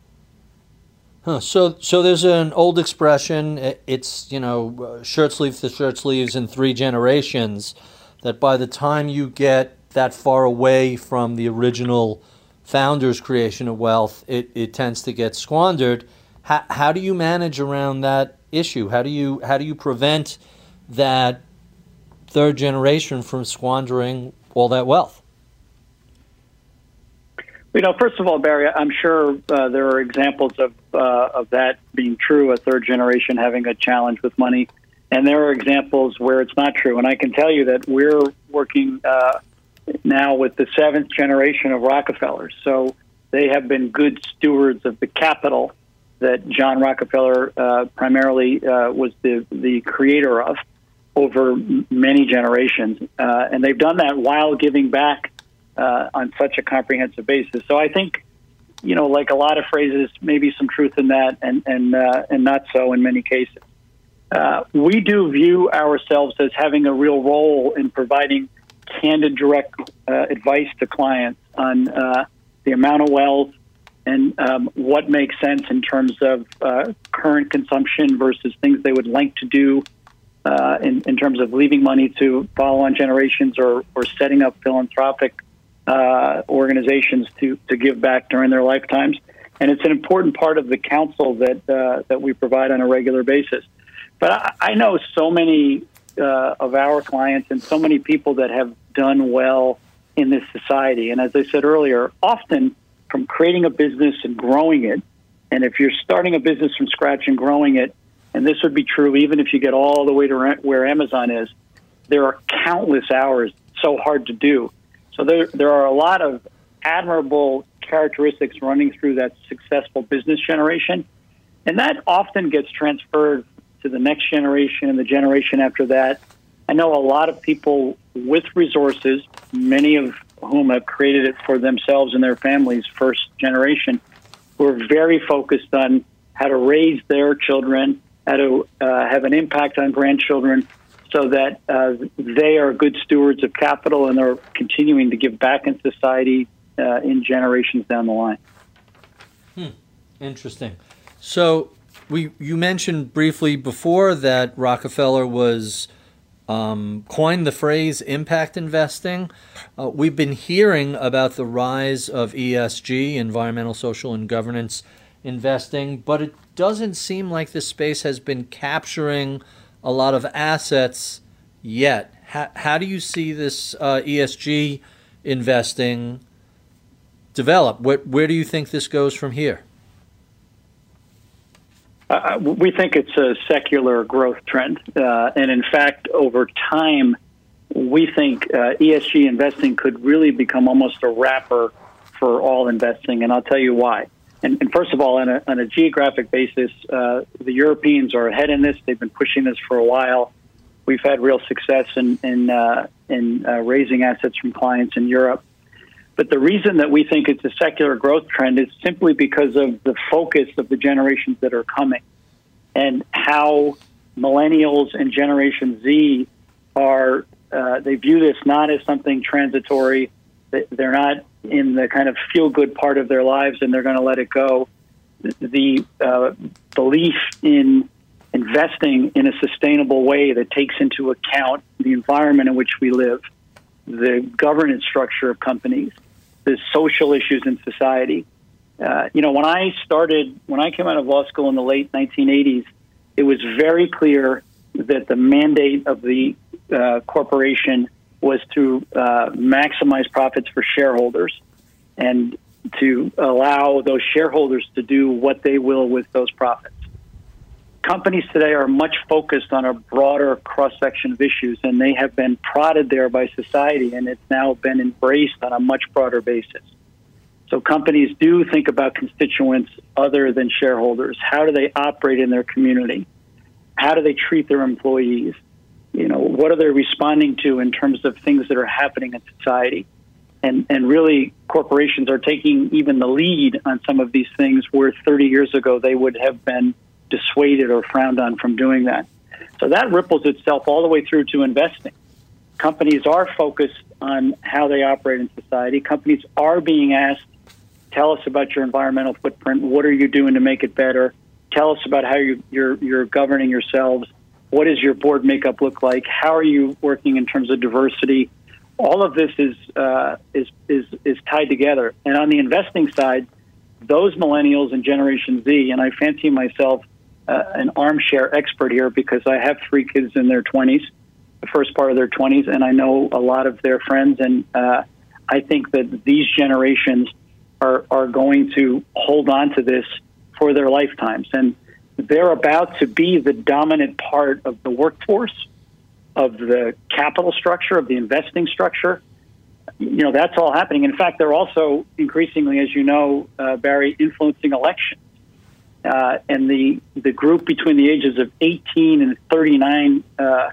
So there's an old expression, it's, shirt sleeves to shirt sleeves in 3 generations, that by the time you get that far away from the original founder's creation of wealth, it tends to get squandered. How do you manage around that issue? How do you prevent that third generation from squandering all that wealth? First of all, Barry, I'm sure there are examples of that being true, a third generation having a challenge with money. And there are examples where it's not true. And I can tell you that we're working now with the 7th generation of Rockefellers. So they have been good stewards of the capital that John Rockefeller primarily was the creator of over many generations. And they've done that while giving back on such a comprehensive basis. So I think, like a lot of phrases, maybe some truth in that and not so in many cases. We do view ourselves as having a real role in providing candid, direct advice to clients on the amount of wealth and what makes sense in terms of current consumption versus things they would like to do in terms of leaving money to follow-on generations or setting up philanthropic organizations to give back during their lifetimes. And it's an important part of the counsel that we provide on a regular basis. But I know so many of our clients and so many people that have done well in this society. And as I said earlier, often from creating a business and growing it, and if you're starting a business from scratch and growing it, and this would be true even if you get all the way to where Amazon is, there are countless hours, so hard to do. So there are a lot of admirable characteristics running through that successful business generation. And that often gets transferred to the next generation and the generation after that. I know a lot of people with resources, many of whom have created it for themselves and their families, first generation, who are very focused on how to raise their children, how to have an impact on grandchildren so that they are good stewards of capital and are continuing to give back in society in generations down the line. Interesting. So you mentioned briefly before that Rockefeller was coined the phrase impact investing. We've been hearing about the rise of ESG, environmental, social, and governance investing, but it doesn't seem like this space has been capturing a lot of assets yet. How do you see this ESG investing develop? Where do you think this goes from here? We think it's a secular growth trend. And in fact, over time, we think ESG investing could really become almost a wrapper for all investing. And I'll tell you why. And first of all, on a geographic basis, the Europeans are ahead in this. They've been pushing this for a while. We've had real success in raising assets from clients in Europe. But the reason that we think it's a secular growth trend is simply because of the focus of the generations that are coming and how millennials and Generation Z are, they view this not as something transitory. They're not in the kind of feel-good part of their lives and they're going to let it go. The belief in investing in a sustainable way that takes into account the environment in which we live, the governance structure of companies, the social issues in society. When I came out of law school in the late 1980s, it was very clear that the mandate of the corporation was to maximize profits for shareholders and to allow those shareholders to do what they will with those profits. Companies today are much focused on a broader cross-section of issues, and they have been prodded there by society, and it's now been embraced on a much broader basis. So companies do think about constituents other than shareholders. How do they operate in their community? How do they treat their employees? What are they responding to in terms of things that are happening in society? And really, corporations are taking even the lead on some of these things where 30 years ago they would have been dissuaded or frowned on from doing that. So that ripples itself all the way through to investing. Companies are focused on how they operate in society. Companies are being asked, tell us about your environmental footprint. What are you doing to make it better? Tell us about how you're governing yourselves. What does your board makeup look like? How are you working in terms of diversity? All of this is tied together. And on the investing side, those millennials and Generation Z, and I fancy myself an armchair expert here because I have 3 kids in their 20s, the first part of their 20s, and I know a lot of their friends. And I think that these generations are going to hold on to this for their lifetimes. And they're about to be the dominant part of the workforce, of the capital structure, of the investing structure. That's all happening. In fact, they're also increasingly, as you know, Barry, influencing elections. And the group between the ages of 18 and 39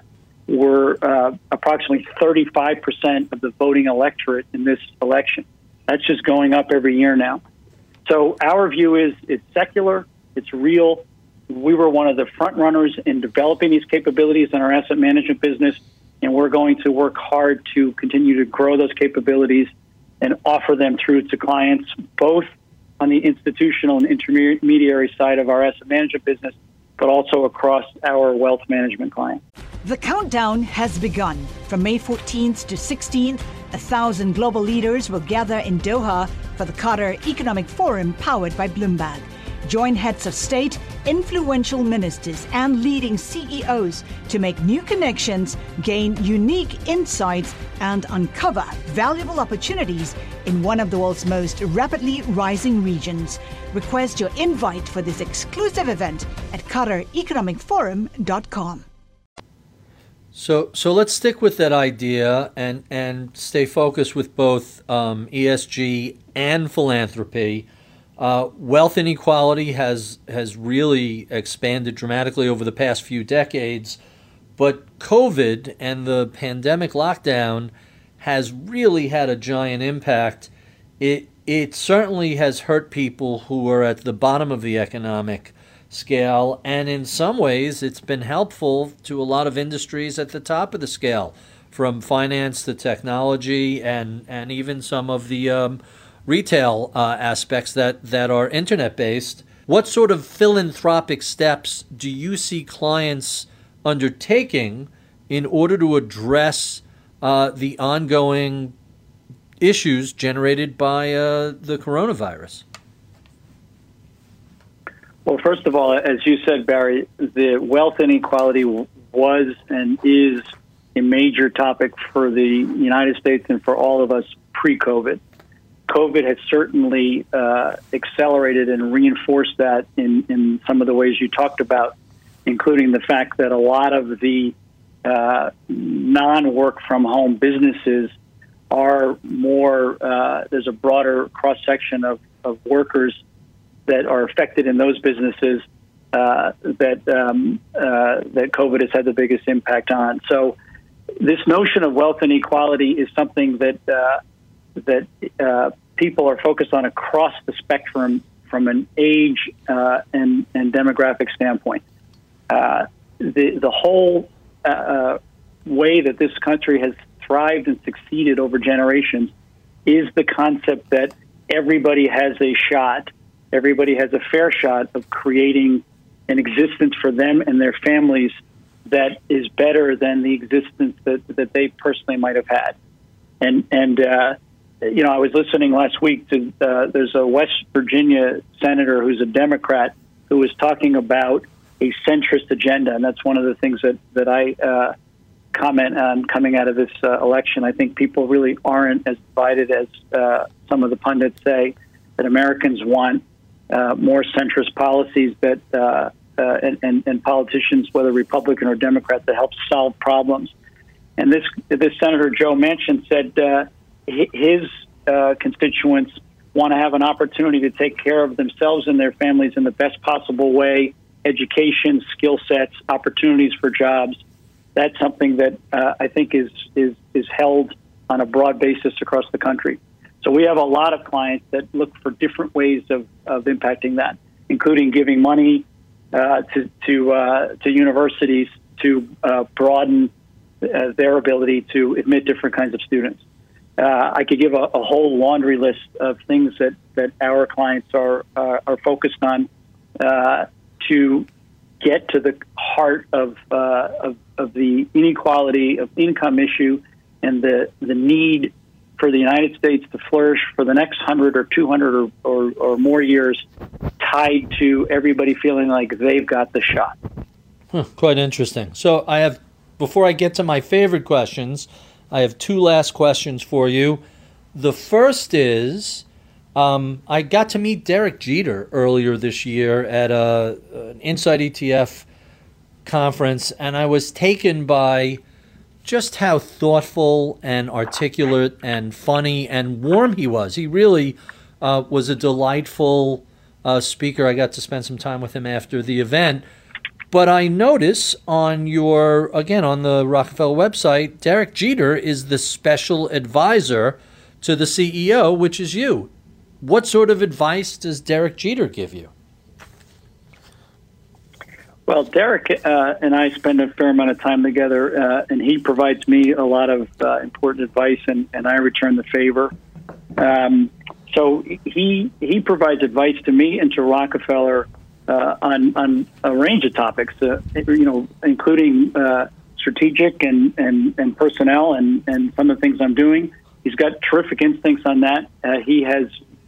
were approximately 35% of the voting electorate in this election. That's just going up every year now. So our view is it's secular, it's real. We were one of the front runners in developing these capabilities in our asset management business, and we're going to work hard to continue to grow those capabilities and offer them through to clients, both on the institutional and intermediary side of our asset management business, but also across our wealth management clients. The countdown has begun. From May 14th to 16th, 1,000 global leaders will gather in Doha for the Qatar Economic Forum powered by Bloomberg. Join heads of state, influential ministers, and leading CEOs to make new connections, gain unique insights, and uncover valuable opportunities in one of the world's most rapidly rising regions. Request your invite for this exclusive event at QatarEconomicForum.com. So let's stick with that idea and stay focused with both ESG and philanthropy. Wealth inequality has really expanded dramatically over the past few decades, but COVID and the pandemic lockdown has really had a giant impact. It certainly has hurt people who are at the bottom of the economic scale, and in some ways it's been helpful to a lot of industries at the top of the scale, from finance to technology and even some of the retail aspects that are internet-based. What sort of philanthropic steps do you see clients undertaking in order to address the ongoing issues generated by the coronavirus? Well, first of all, as you said, Barry, the wealth inequality was and is a major topic for the United States and for all of us pre-COVID. COVID has certainly accelerated and reinforced that in some of the ways you talked about, including the fact that a lot of the non-work-from-home businesses are more, there's a broader cross-section of workers that are affected in those businesses that COVID has had the biggest impact on. So this notion of wealth inequality is something that people are focused on across the spectrum from an age and demographic standpoint. The whole way that this country has thrived and succeeded over generations is the concept that everybody has a shot, everybody has a fair shot of creating an existence for them and their families that is better than the existence that they personally might have had. And you know, I was listening last week to there's a West Virginia senator who's a Democrat who was talking about a centrist agenda, and that's one of the things that I comment on coming out of this election. I think people really aren't as divided as some of the pundits say, that Americans want more centrist policies that and politicians, whether Republican or Democrat, that help solve problems. And this Senator Joe Manchin said his constituents want to have an opportunity to take care of themselves and their families in the best possible way, education, skill sets, opportunities for jobs. That's something that I think is held on a broad basis across the country. So we have a lot of clients that look for different ways of impacting that, including giving money to universities to broaden their ability to admit different kinds of students. I could give a whole laundry list of things that our clients are focused on to get to the heart of the inequality of income issue and the need for the United States to flourish for the next 100 or 200 or more years, tied to everybody feeling like they've got the shot. Quite interesting. So before I get to my favorite questions, I have two last questions for you. The first is, I got to meet Derek Jeter earlier this year at an Inside ETF conference, and I was taken by just how thoughtful and articulate and funny and warm he was. He really was a delightful speaker. I got to spend some time with him after the event. But I notice on the Rockefeller website, Derek Jeter is the special advisor to the CEO, which is you. What sort of advice does Derek Jeter give you? Well, Derek and I spend a fair amount of time together, and he provides me a lot of important advice, and I return the favor. So he provides advice to me and to Rockefeller on a range of topics, including strategic and personnel and some of the things I'm doing. He's got terrific instincts on that. He has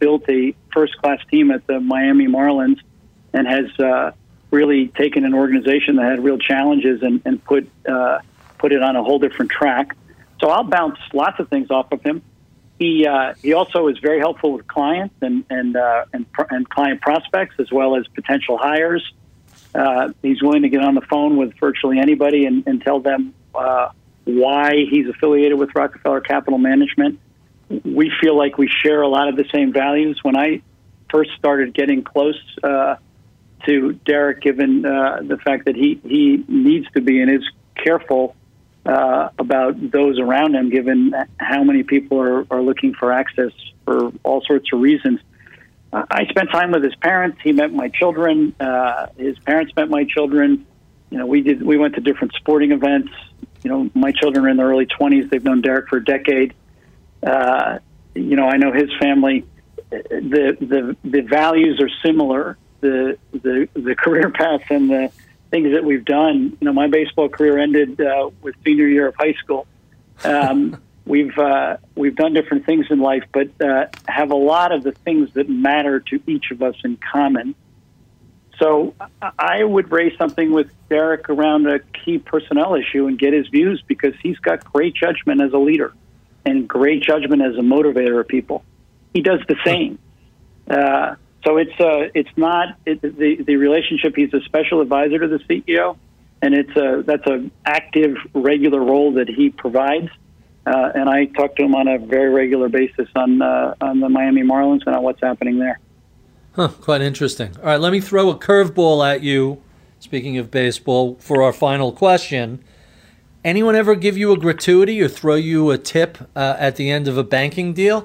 built a first-class team at the Miami Marlins and has really taken an organization that had real challenges and put it on a whole different track. So I'll bounce lots of things off of him. He also is very helpful with clients and client prospects as well as potential hires. He's willing to get on the phone with virtually anybody and tell them why he's affiliated with Rockefeller Capital Management. We feel like we share a lot of the same values. When I first started getting close to Derek, given the fact that he needs to be and is careful about those around him, given how many people are looking for access for all sorts of reasons. I spent time with his parents. He met my children. His parents met my children. We went to different sporting events. My children are in their early 20s. They've known Derek for a decade. I know his family. The values are similar. The career paths and the things that we've done. My baseball career ended with senior year of high school. We've done different things in life, but have a lot of the things that matter to each of us in common. So I would raise something with Derek around a key personnel issue and get his views, because he's got great judgment as a leader and great judgment as a motivator of people. He does the same. So it's not the relationship. He's a special advisor to the CEO, and that's an active, regular role that he provides. And I talk to him on a very regular basis on the Miami Marlins and on what's happening there. Huh, quite interesting. All right, let me throw a curveball at you, speaking of baseball, for our final question. Anyone ever give you a gratuity or throw you a tip at the end of a banking deal?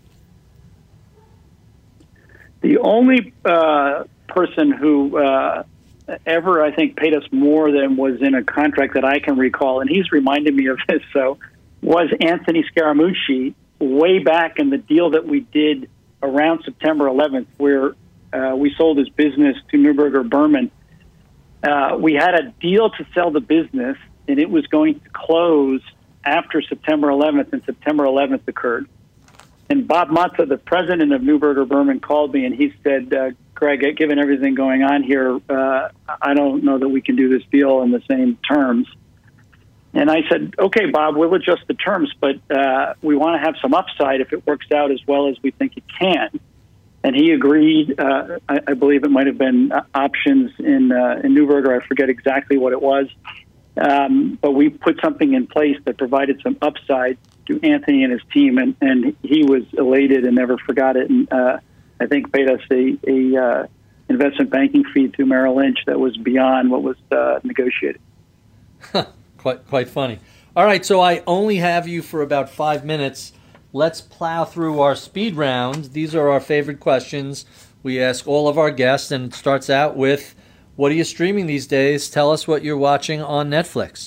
The only person who ever, I think, paid us more than was in a contract that I can recall, and he's reminded me of this, was Anthony Scaramucci way back in the deal that we did around September 11th, where we sold his business to Neuberger Berman. We had a deal to sell the business, and it was going to close after September 11th, and September 11th occurred. And Bob Matza, the president of Neuberger Berman, called me, and he said, Greg, given everything going on here, I don't know that we can do this deal in the same terms. And I said, okay, Bob, we'll adjust the terms, but we want to have some upside if it works out as well as we think it can. And he agreed. I believe it might have been options in Neuberger. I forget exactly what it was. But we put something in place that provided some upside to Anthony and his team, and he was elated and never forgot it. And I think paid us a investment banking fee through Merrill Lynch that was beyond what was negotiated. Quite funny. All right, so I only have you for about 5 minutes. Let's plow through our speed round. These are our favorite questions we ask all of our guests, and it starts out with, what are you streaming these days? Tell us what you're watching on Netflix.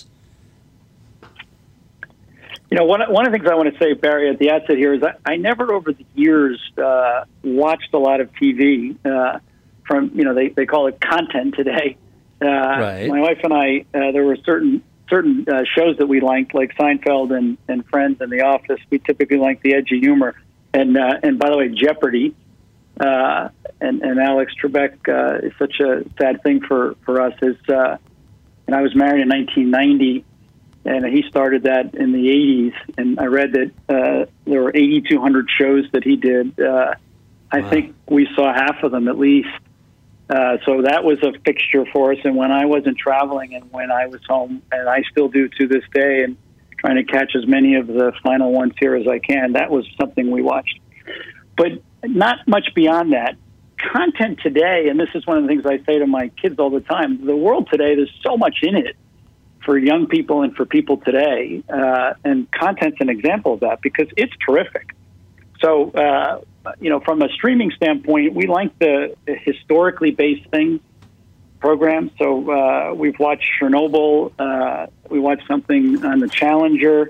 One of the things I want to say, Barry, at the outset here is I never over the years watched a lot of TV from, they call it content today. Right. My wife and I, there were certain shows that we liked, like Seinfeld and Friends and The Office. We typically liked the edgy humor. And by the way, Jeopardy and Alex Trebek is such a sad thing for us. And I was married in 1990, and he started that in the 80s. And I read that there were 8,200 shows that he did. I think we saw half of them at least. So that was a fixture for us. And when I wasn't traveling and when I was home, and I still do to this day, and trying to catch as many of the final ones here as I can, that was something we watched. But not much beyond that. Content today, and this is one of the things I say to my kids all the time, the world today, there's so much in it for young people and for people today. And content's an example of that because it's terrific. So, from a streaming standpoint, we like the historically based things, programs. So we've watched Chernobyl. We watched something on the Challenger.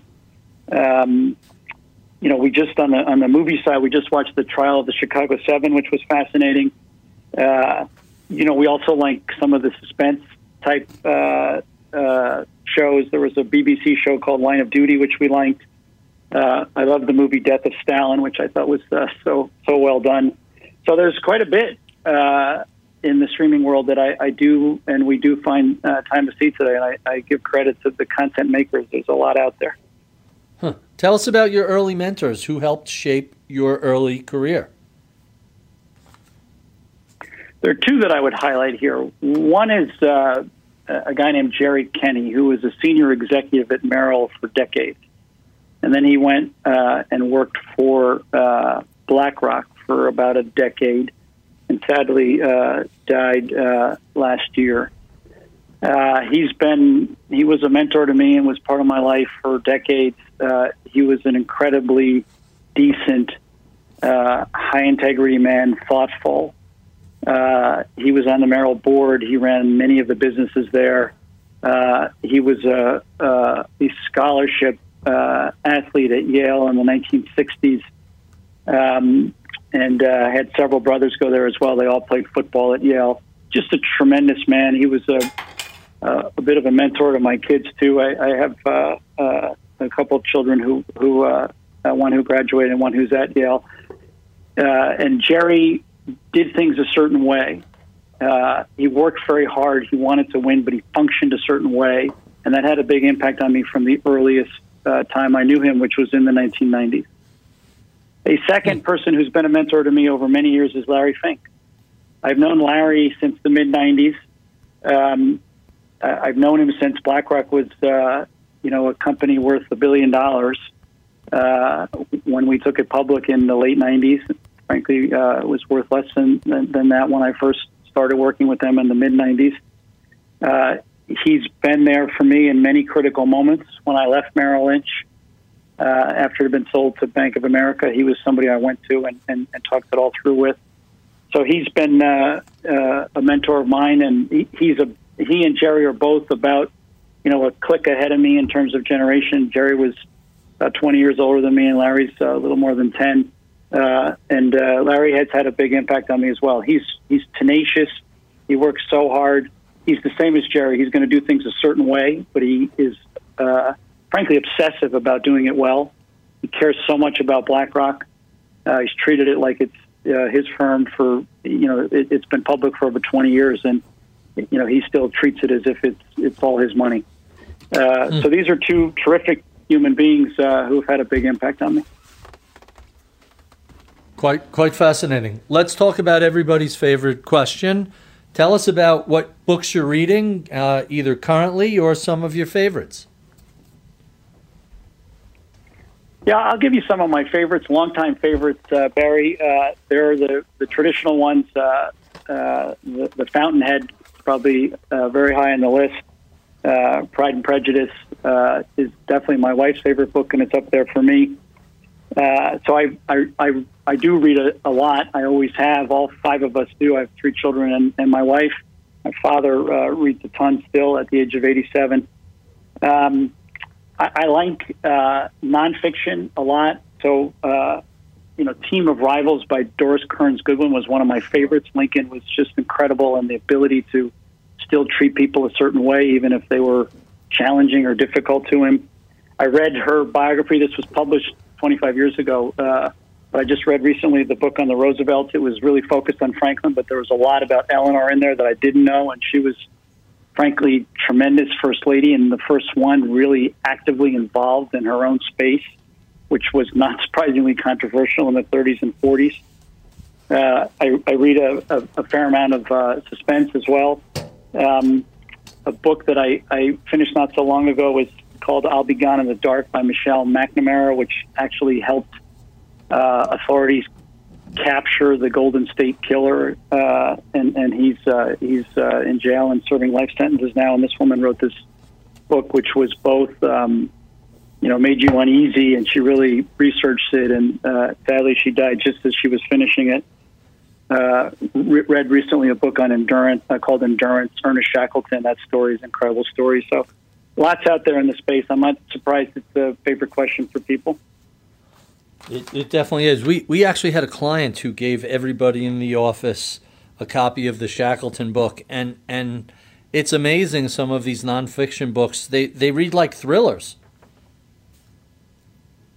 We just on the movie side, we just watched the trial of the Chicago 7, which was fascinating. We also like some of the suspense type shows. There was a BBC show called Line of Duty, which we liked. I love the movie Death of Stalin, which I thought was so well done. So there's quite a bit in the streaming world that I do, and we do find time to see today. And I give credit to the content makers. There's a lot out there. Huh. Tell us about your early mentors who helped shape your early career. There are two that I would highlight here. One is a guy named Jerry Kenny, who was a senior executive at Merrill for decades. And then he went and worked for BlackRock for about a decade, and sadly died last year. He was a mentor to me and was part of my life for decades. He was an incredibly decent, high integrity man, thoughtful. He was on the Merrill board. He ran many of the businesses there. He was a scholarship athlete at Yale in the 1960s, and had several brothers go there as well. They all played football at Yale. Just a tremendous man. He was a bit of a mentor to my kids too. I have a couple of children who one who graduated and one who's at Yale. And Jerry did things a certain way. He worked very hard. He wanted to win, but he functioned a certain way, and that had a big impact on me from the earliest time I knew him, which was in the 1990s. A second person who's been a mentor to me over many years is Larry Fink. I've known Larry since the mid-90s. I've known him since BlackRock was, a company worth $1 billion when we took it public in the late 90s. Frankly, it was worth less than that when I first started working with them in the mid-90s. He's been there for me in many critical moments. When I left Merrill Lynch, after it had been sold to Bank of America, he was somebody I went to and talked it all through with. So he's been a mentor of mine, and he and Jerry are both about, a click ahead of me in terms of generation. Jerry was about 20 years older than me, and Larry's a little more than 10. And Larry has had a big impact on me as well. He's tenacious. He works so hard. He's the same as Jerry. He's going to do things a certain way, but he is, frankly, obsessive about doing it well. He cares so much about BlackRock. He's treated it like it's his firm for, it's been public for over 20 years, and, he still treats it as if it's all his money. So these are two terrific human beings who have had a big impact on me. Quite fascinating. Let's talk about everybody's favorite question. Tell us about what books you're reading, either currently or some of your favorites. Yeah, I'll give you some of my favorites, longtime favorites, Barry. There are the traditional ones. The Fountainhead, probably very high on the list. Pride and Prejudice is definitely my wife's favorite book, and it's up there for me. So I do read a lot. I always have. All five of us do. I have three children and my wife. My father reads a ton still at the age of 87. I like nonfiction a lot. So, Team of Rivals by Doris Kearns Goodwin was one of my favorites. Lincoln was just incredible, and the ability to still treat people a certain way, even if they were challenging or difficult to him. I read her biography. This was published 25 years ago. But I just read recently the book on the Roosevelts. It was really focused on Franklin, but there was a lot about Eleanor in there that I didn't know, and she was, frankly, tremendous first lady, and the first one really actively involved in her own space, which was not surprisingly controversial in the 30s and 40s. I read a fair amount of suspense as well. A book that I finished not so long ago was called I'll Be Gone in the Dark by Michelle McNamara, which actually helped authorities capture the Golden State Killer, and he's in jail and serving life sentences now. And this woman wrote this book, which was both, made you uneasy, and she really researched it. And sadly, she died just as she was finishing it. Read recently a book on endurance called Endurance. Ernest Shackleton. That story is an incredible story. So lots out there in the space. I'm not surprised it's a favorite question for people. It definitely is. We actually had a client who gave everybody in the office a copy of the Shackleton book, and it's amazing, some of these nonfiction books, they read like thrillers.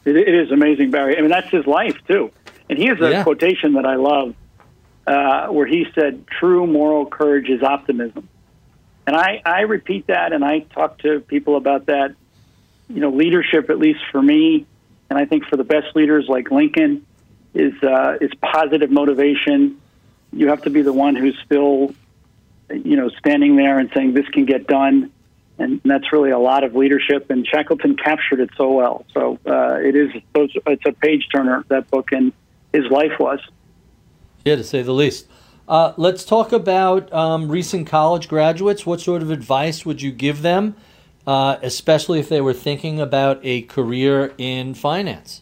It is amazing, Barry. I mean, that's his life, too. And he has a quotation that I love where he said, true moral courage is optimism. And I repeat that, and I talk to people about that. You know, leadership, at least for me, and I think for the best leaders like Lincoln, is positive motivation. You have to be the one who's still, you know, standing there and saying this can get done. And that's really a lot of leadership, and Shackleton captured it so well. So it's a page turner, that book, and his life was. Yeah, to say the least. Let's talk about recent college graduates. What sort of advice would you give them, especially if they were thinking about a career in finance?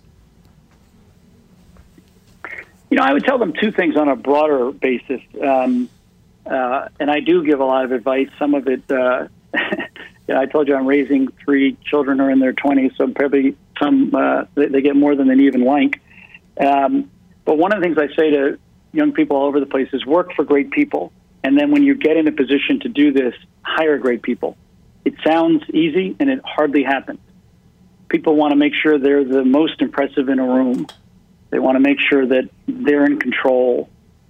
You know, I would tell them two things on a broader basis. And I do give a lot of advice. Some of it, I told you I'm raising 3 children who are in their 20s, so probably some they get more than they even like. But one of the things I say to young people all over the place is work for great people. And then when you get in a position to do this, hire great people. It sounds easy, and it hardly happens. People want to make sure they're the most impressive in a room. They want to make sure that they're in control.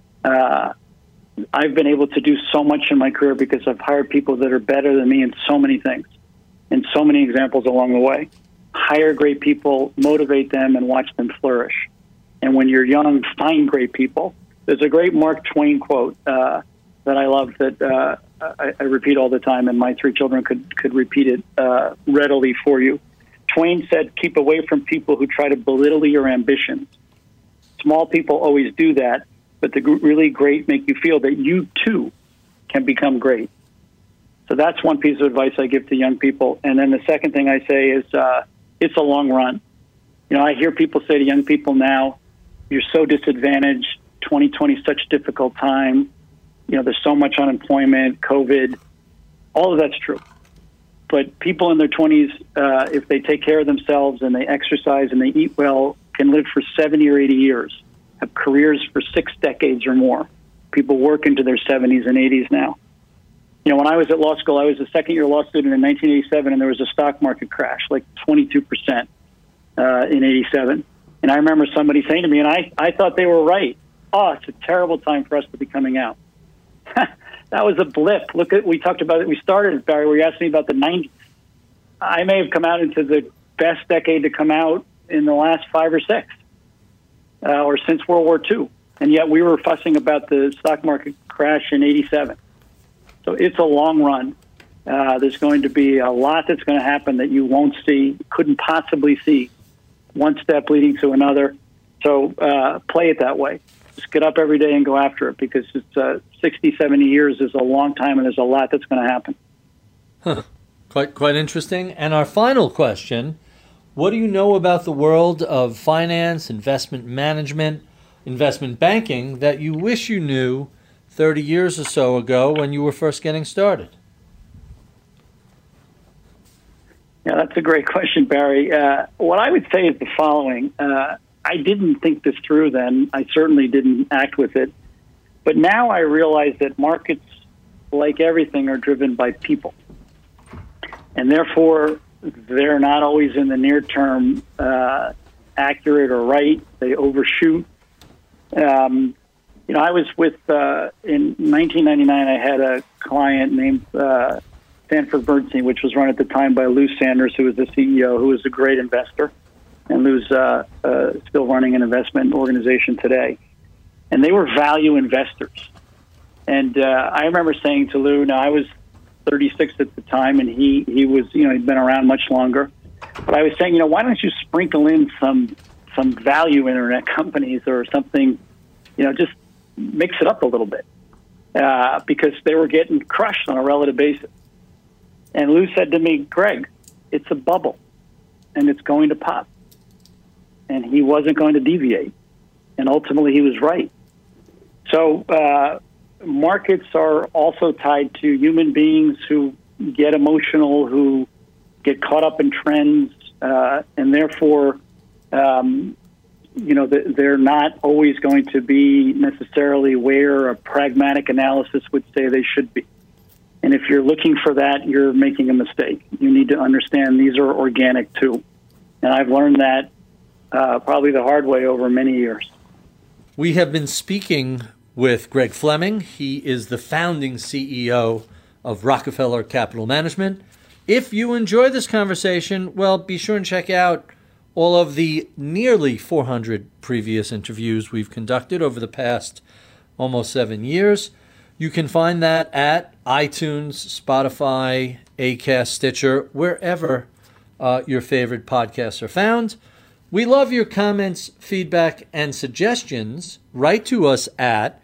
I've been able to do so much in my career because I've hired people that are better than me in so many things, and so many examples along the way. Hire great people, motivate them, and watch them flourish. And when you're young, find great people. There's a great Mark Twain quote that I love that I repeat all the time, and my 3 children could repeat it readily for you. Twain said, keep away from people who try to belittle your ambitions. Small people always do that, but the really great make you feel that you, too, can become great. So that's one piece of advice I give to young people. And then the second thing I say is it's a long run. You know, I hear people say to young people now, you're so disadvantaged, 2020 is such a difficult time, you know, there's so much unemployment, COVID, all of that's true. But people in their 20s, if they take care of themselves and they exercise and they eat well, can live for 70 or 80 years, have careers for 6 decades or more. People work into their 70s and 80s now. You know, when I was at law school, I was a second-year law student in 1987, and there was a stock market crash, like 22% in 87. And I remember somebody saying to me, and I thought they were right, oh, it's a terrible time for us to be coming out. That was a blip. Look at, we talked about it. We started, Barry, where you asked me about the 90s. I may have come out into the best decade to come out in the last 5 or 6, or since World War II. And yet we were fussing about the stock market crash in 87. So it's a long run. There's going to be a lot that's going to happen that you won't see, couldn't possibly see, one step leading to another. So play it that way. Just get up every day and go after it, because it's 60, 70 years is a long time, and there's a lot that's going to happen. Huh. Quite interesting. And our final question, what do you know about the world of finance, investment management, investment banking that you wish you knew 30 years or so ago when you were first getting started? Yeah, that's a great question, Barry. What I would say is the following. I didn't think this through then. I certainly didn't act with it. But now I realize that markets, like everything, are driven by people. And therefore, they're not always in the near term accurate or right. They overshoot. You know, I was with, in 1999, I had a client named Sanford Bernstein, which was run at the time by Lou Sanders, who was the CEO, who was a great investor. And Lou's still running an investment organization today. And they were value investors. And I remember saying to Lou, now I was 36 at the time, and he was, you know, he'd been around much longer. But I was saying, you know, why don't you sprinkle in some value internet companies or something, you know, just mix it up a little bit, because they were getting crushed on a relative basis. And Lou said to me, Greg, it's a bubble, and it's going to pop. And he wasn't going to deviate. And ultimately, he was right. So markets are also tied to human beings who get emotional, who get caught up in trends, and therefore, you know, they're not always going to be necessarily where a pragmatic analysis would say they should be. And if you're looking for that, you're making a mistake. You need to understand these are organic too. And I've learned that probably the hard way over many years. We have been speaking with Greg Fleming. He is the founding CEO of Rockefeller Capital Management. If you enjoy this conversation, well, be sure and check out all of the nearly 400 previous interviews we've conducted over the past almost 7 years. You can find that at iTunes, Spotify, Acast, Stitcher, wherever your favorite podcasts are found. We love your comments, feedback, and suggestions. Write to us at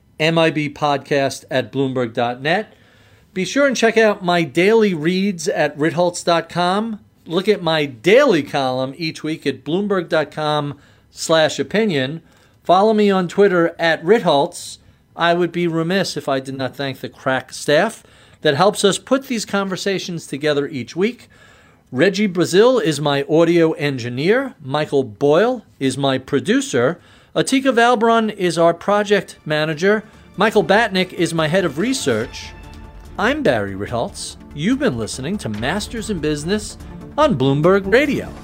mibpodcast@bloomberg.net. Be sure and check out my daily reads at ritholtz.com. Look at my daily column each week at bloomberg.com/opinion. Follow me on Twitter at ritholtz. I would be remiss if I did not thank the crack staff that helps us put these conversations together each week. Reggie Brazil is my audio engineer. Michael Boyle is my producer. Atika Valbron is our project manager. Michael Batnick is my head of research. I'm Barry Ritholtz. You've been listening to Masters in Business on Bloomberg Radio.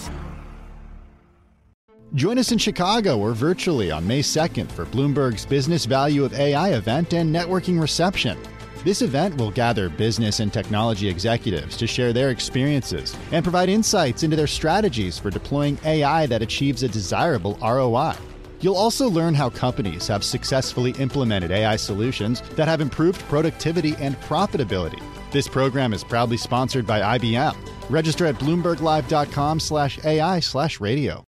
Join us in Chicago or virtually on May 2nd for Bloomberg's Business Value of AI event and networking reception. This event will gather business and technology executives to share their experiences and provide insights into their strategies for deploying AI that achieves a desirable ROI. You'll also learn how companies have successfully implemented AI solutions that have improved productivity and profitability. This program is proudly sponsored by IBM. Register at bloomberglive.com/AI/radio.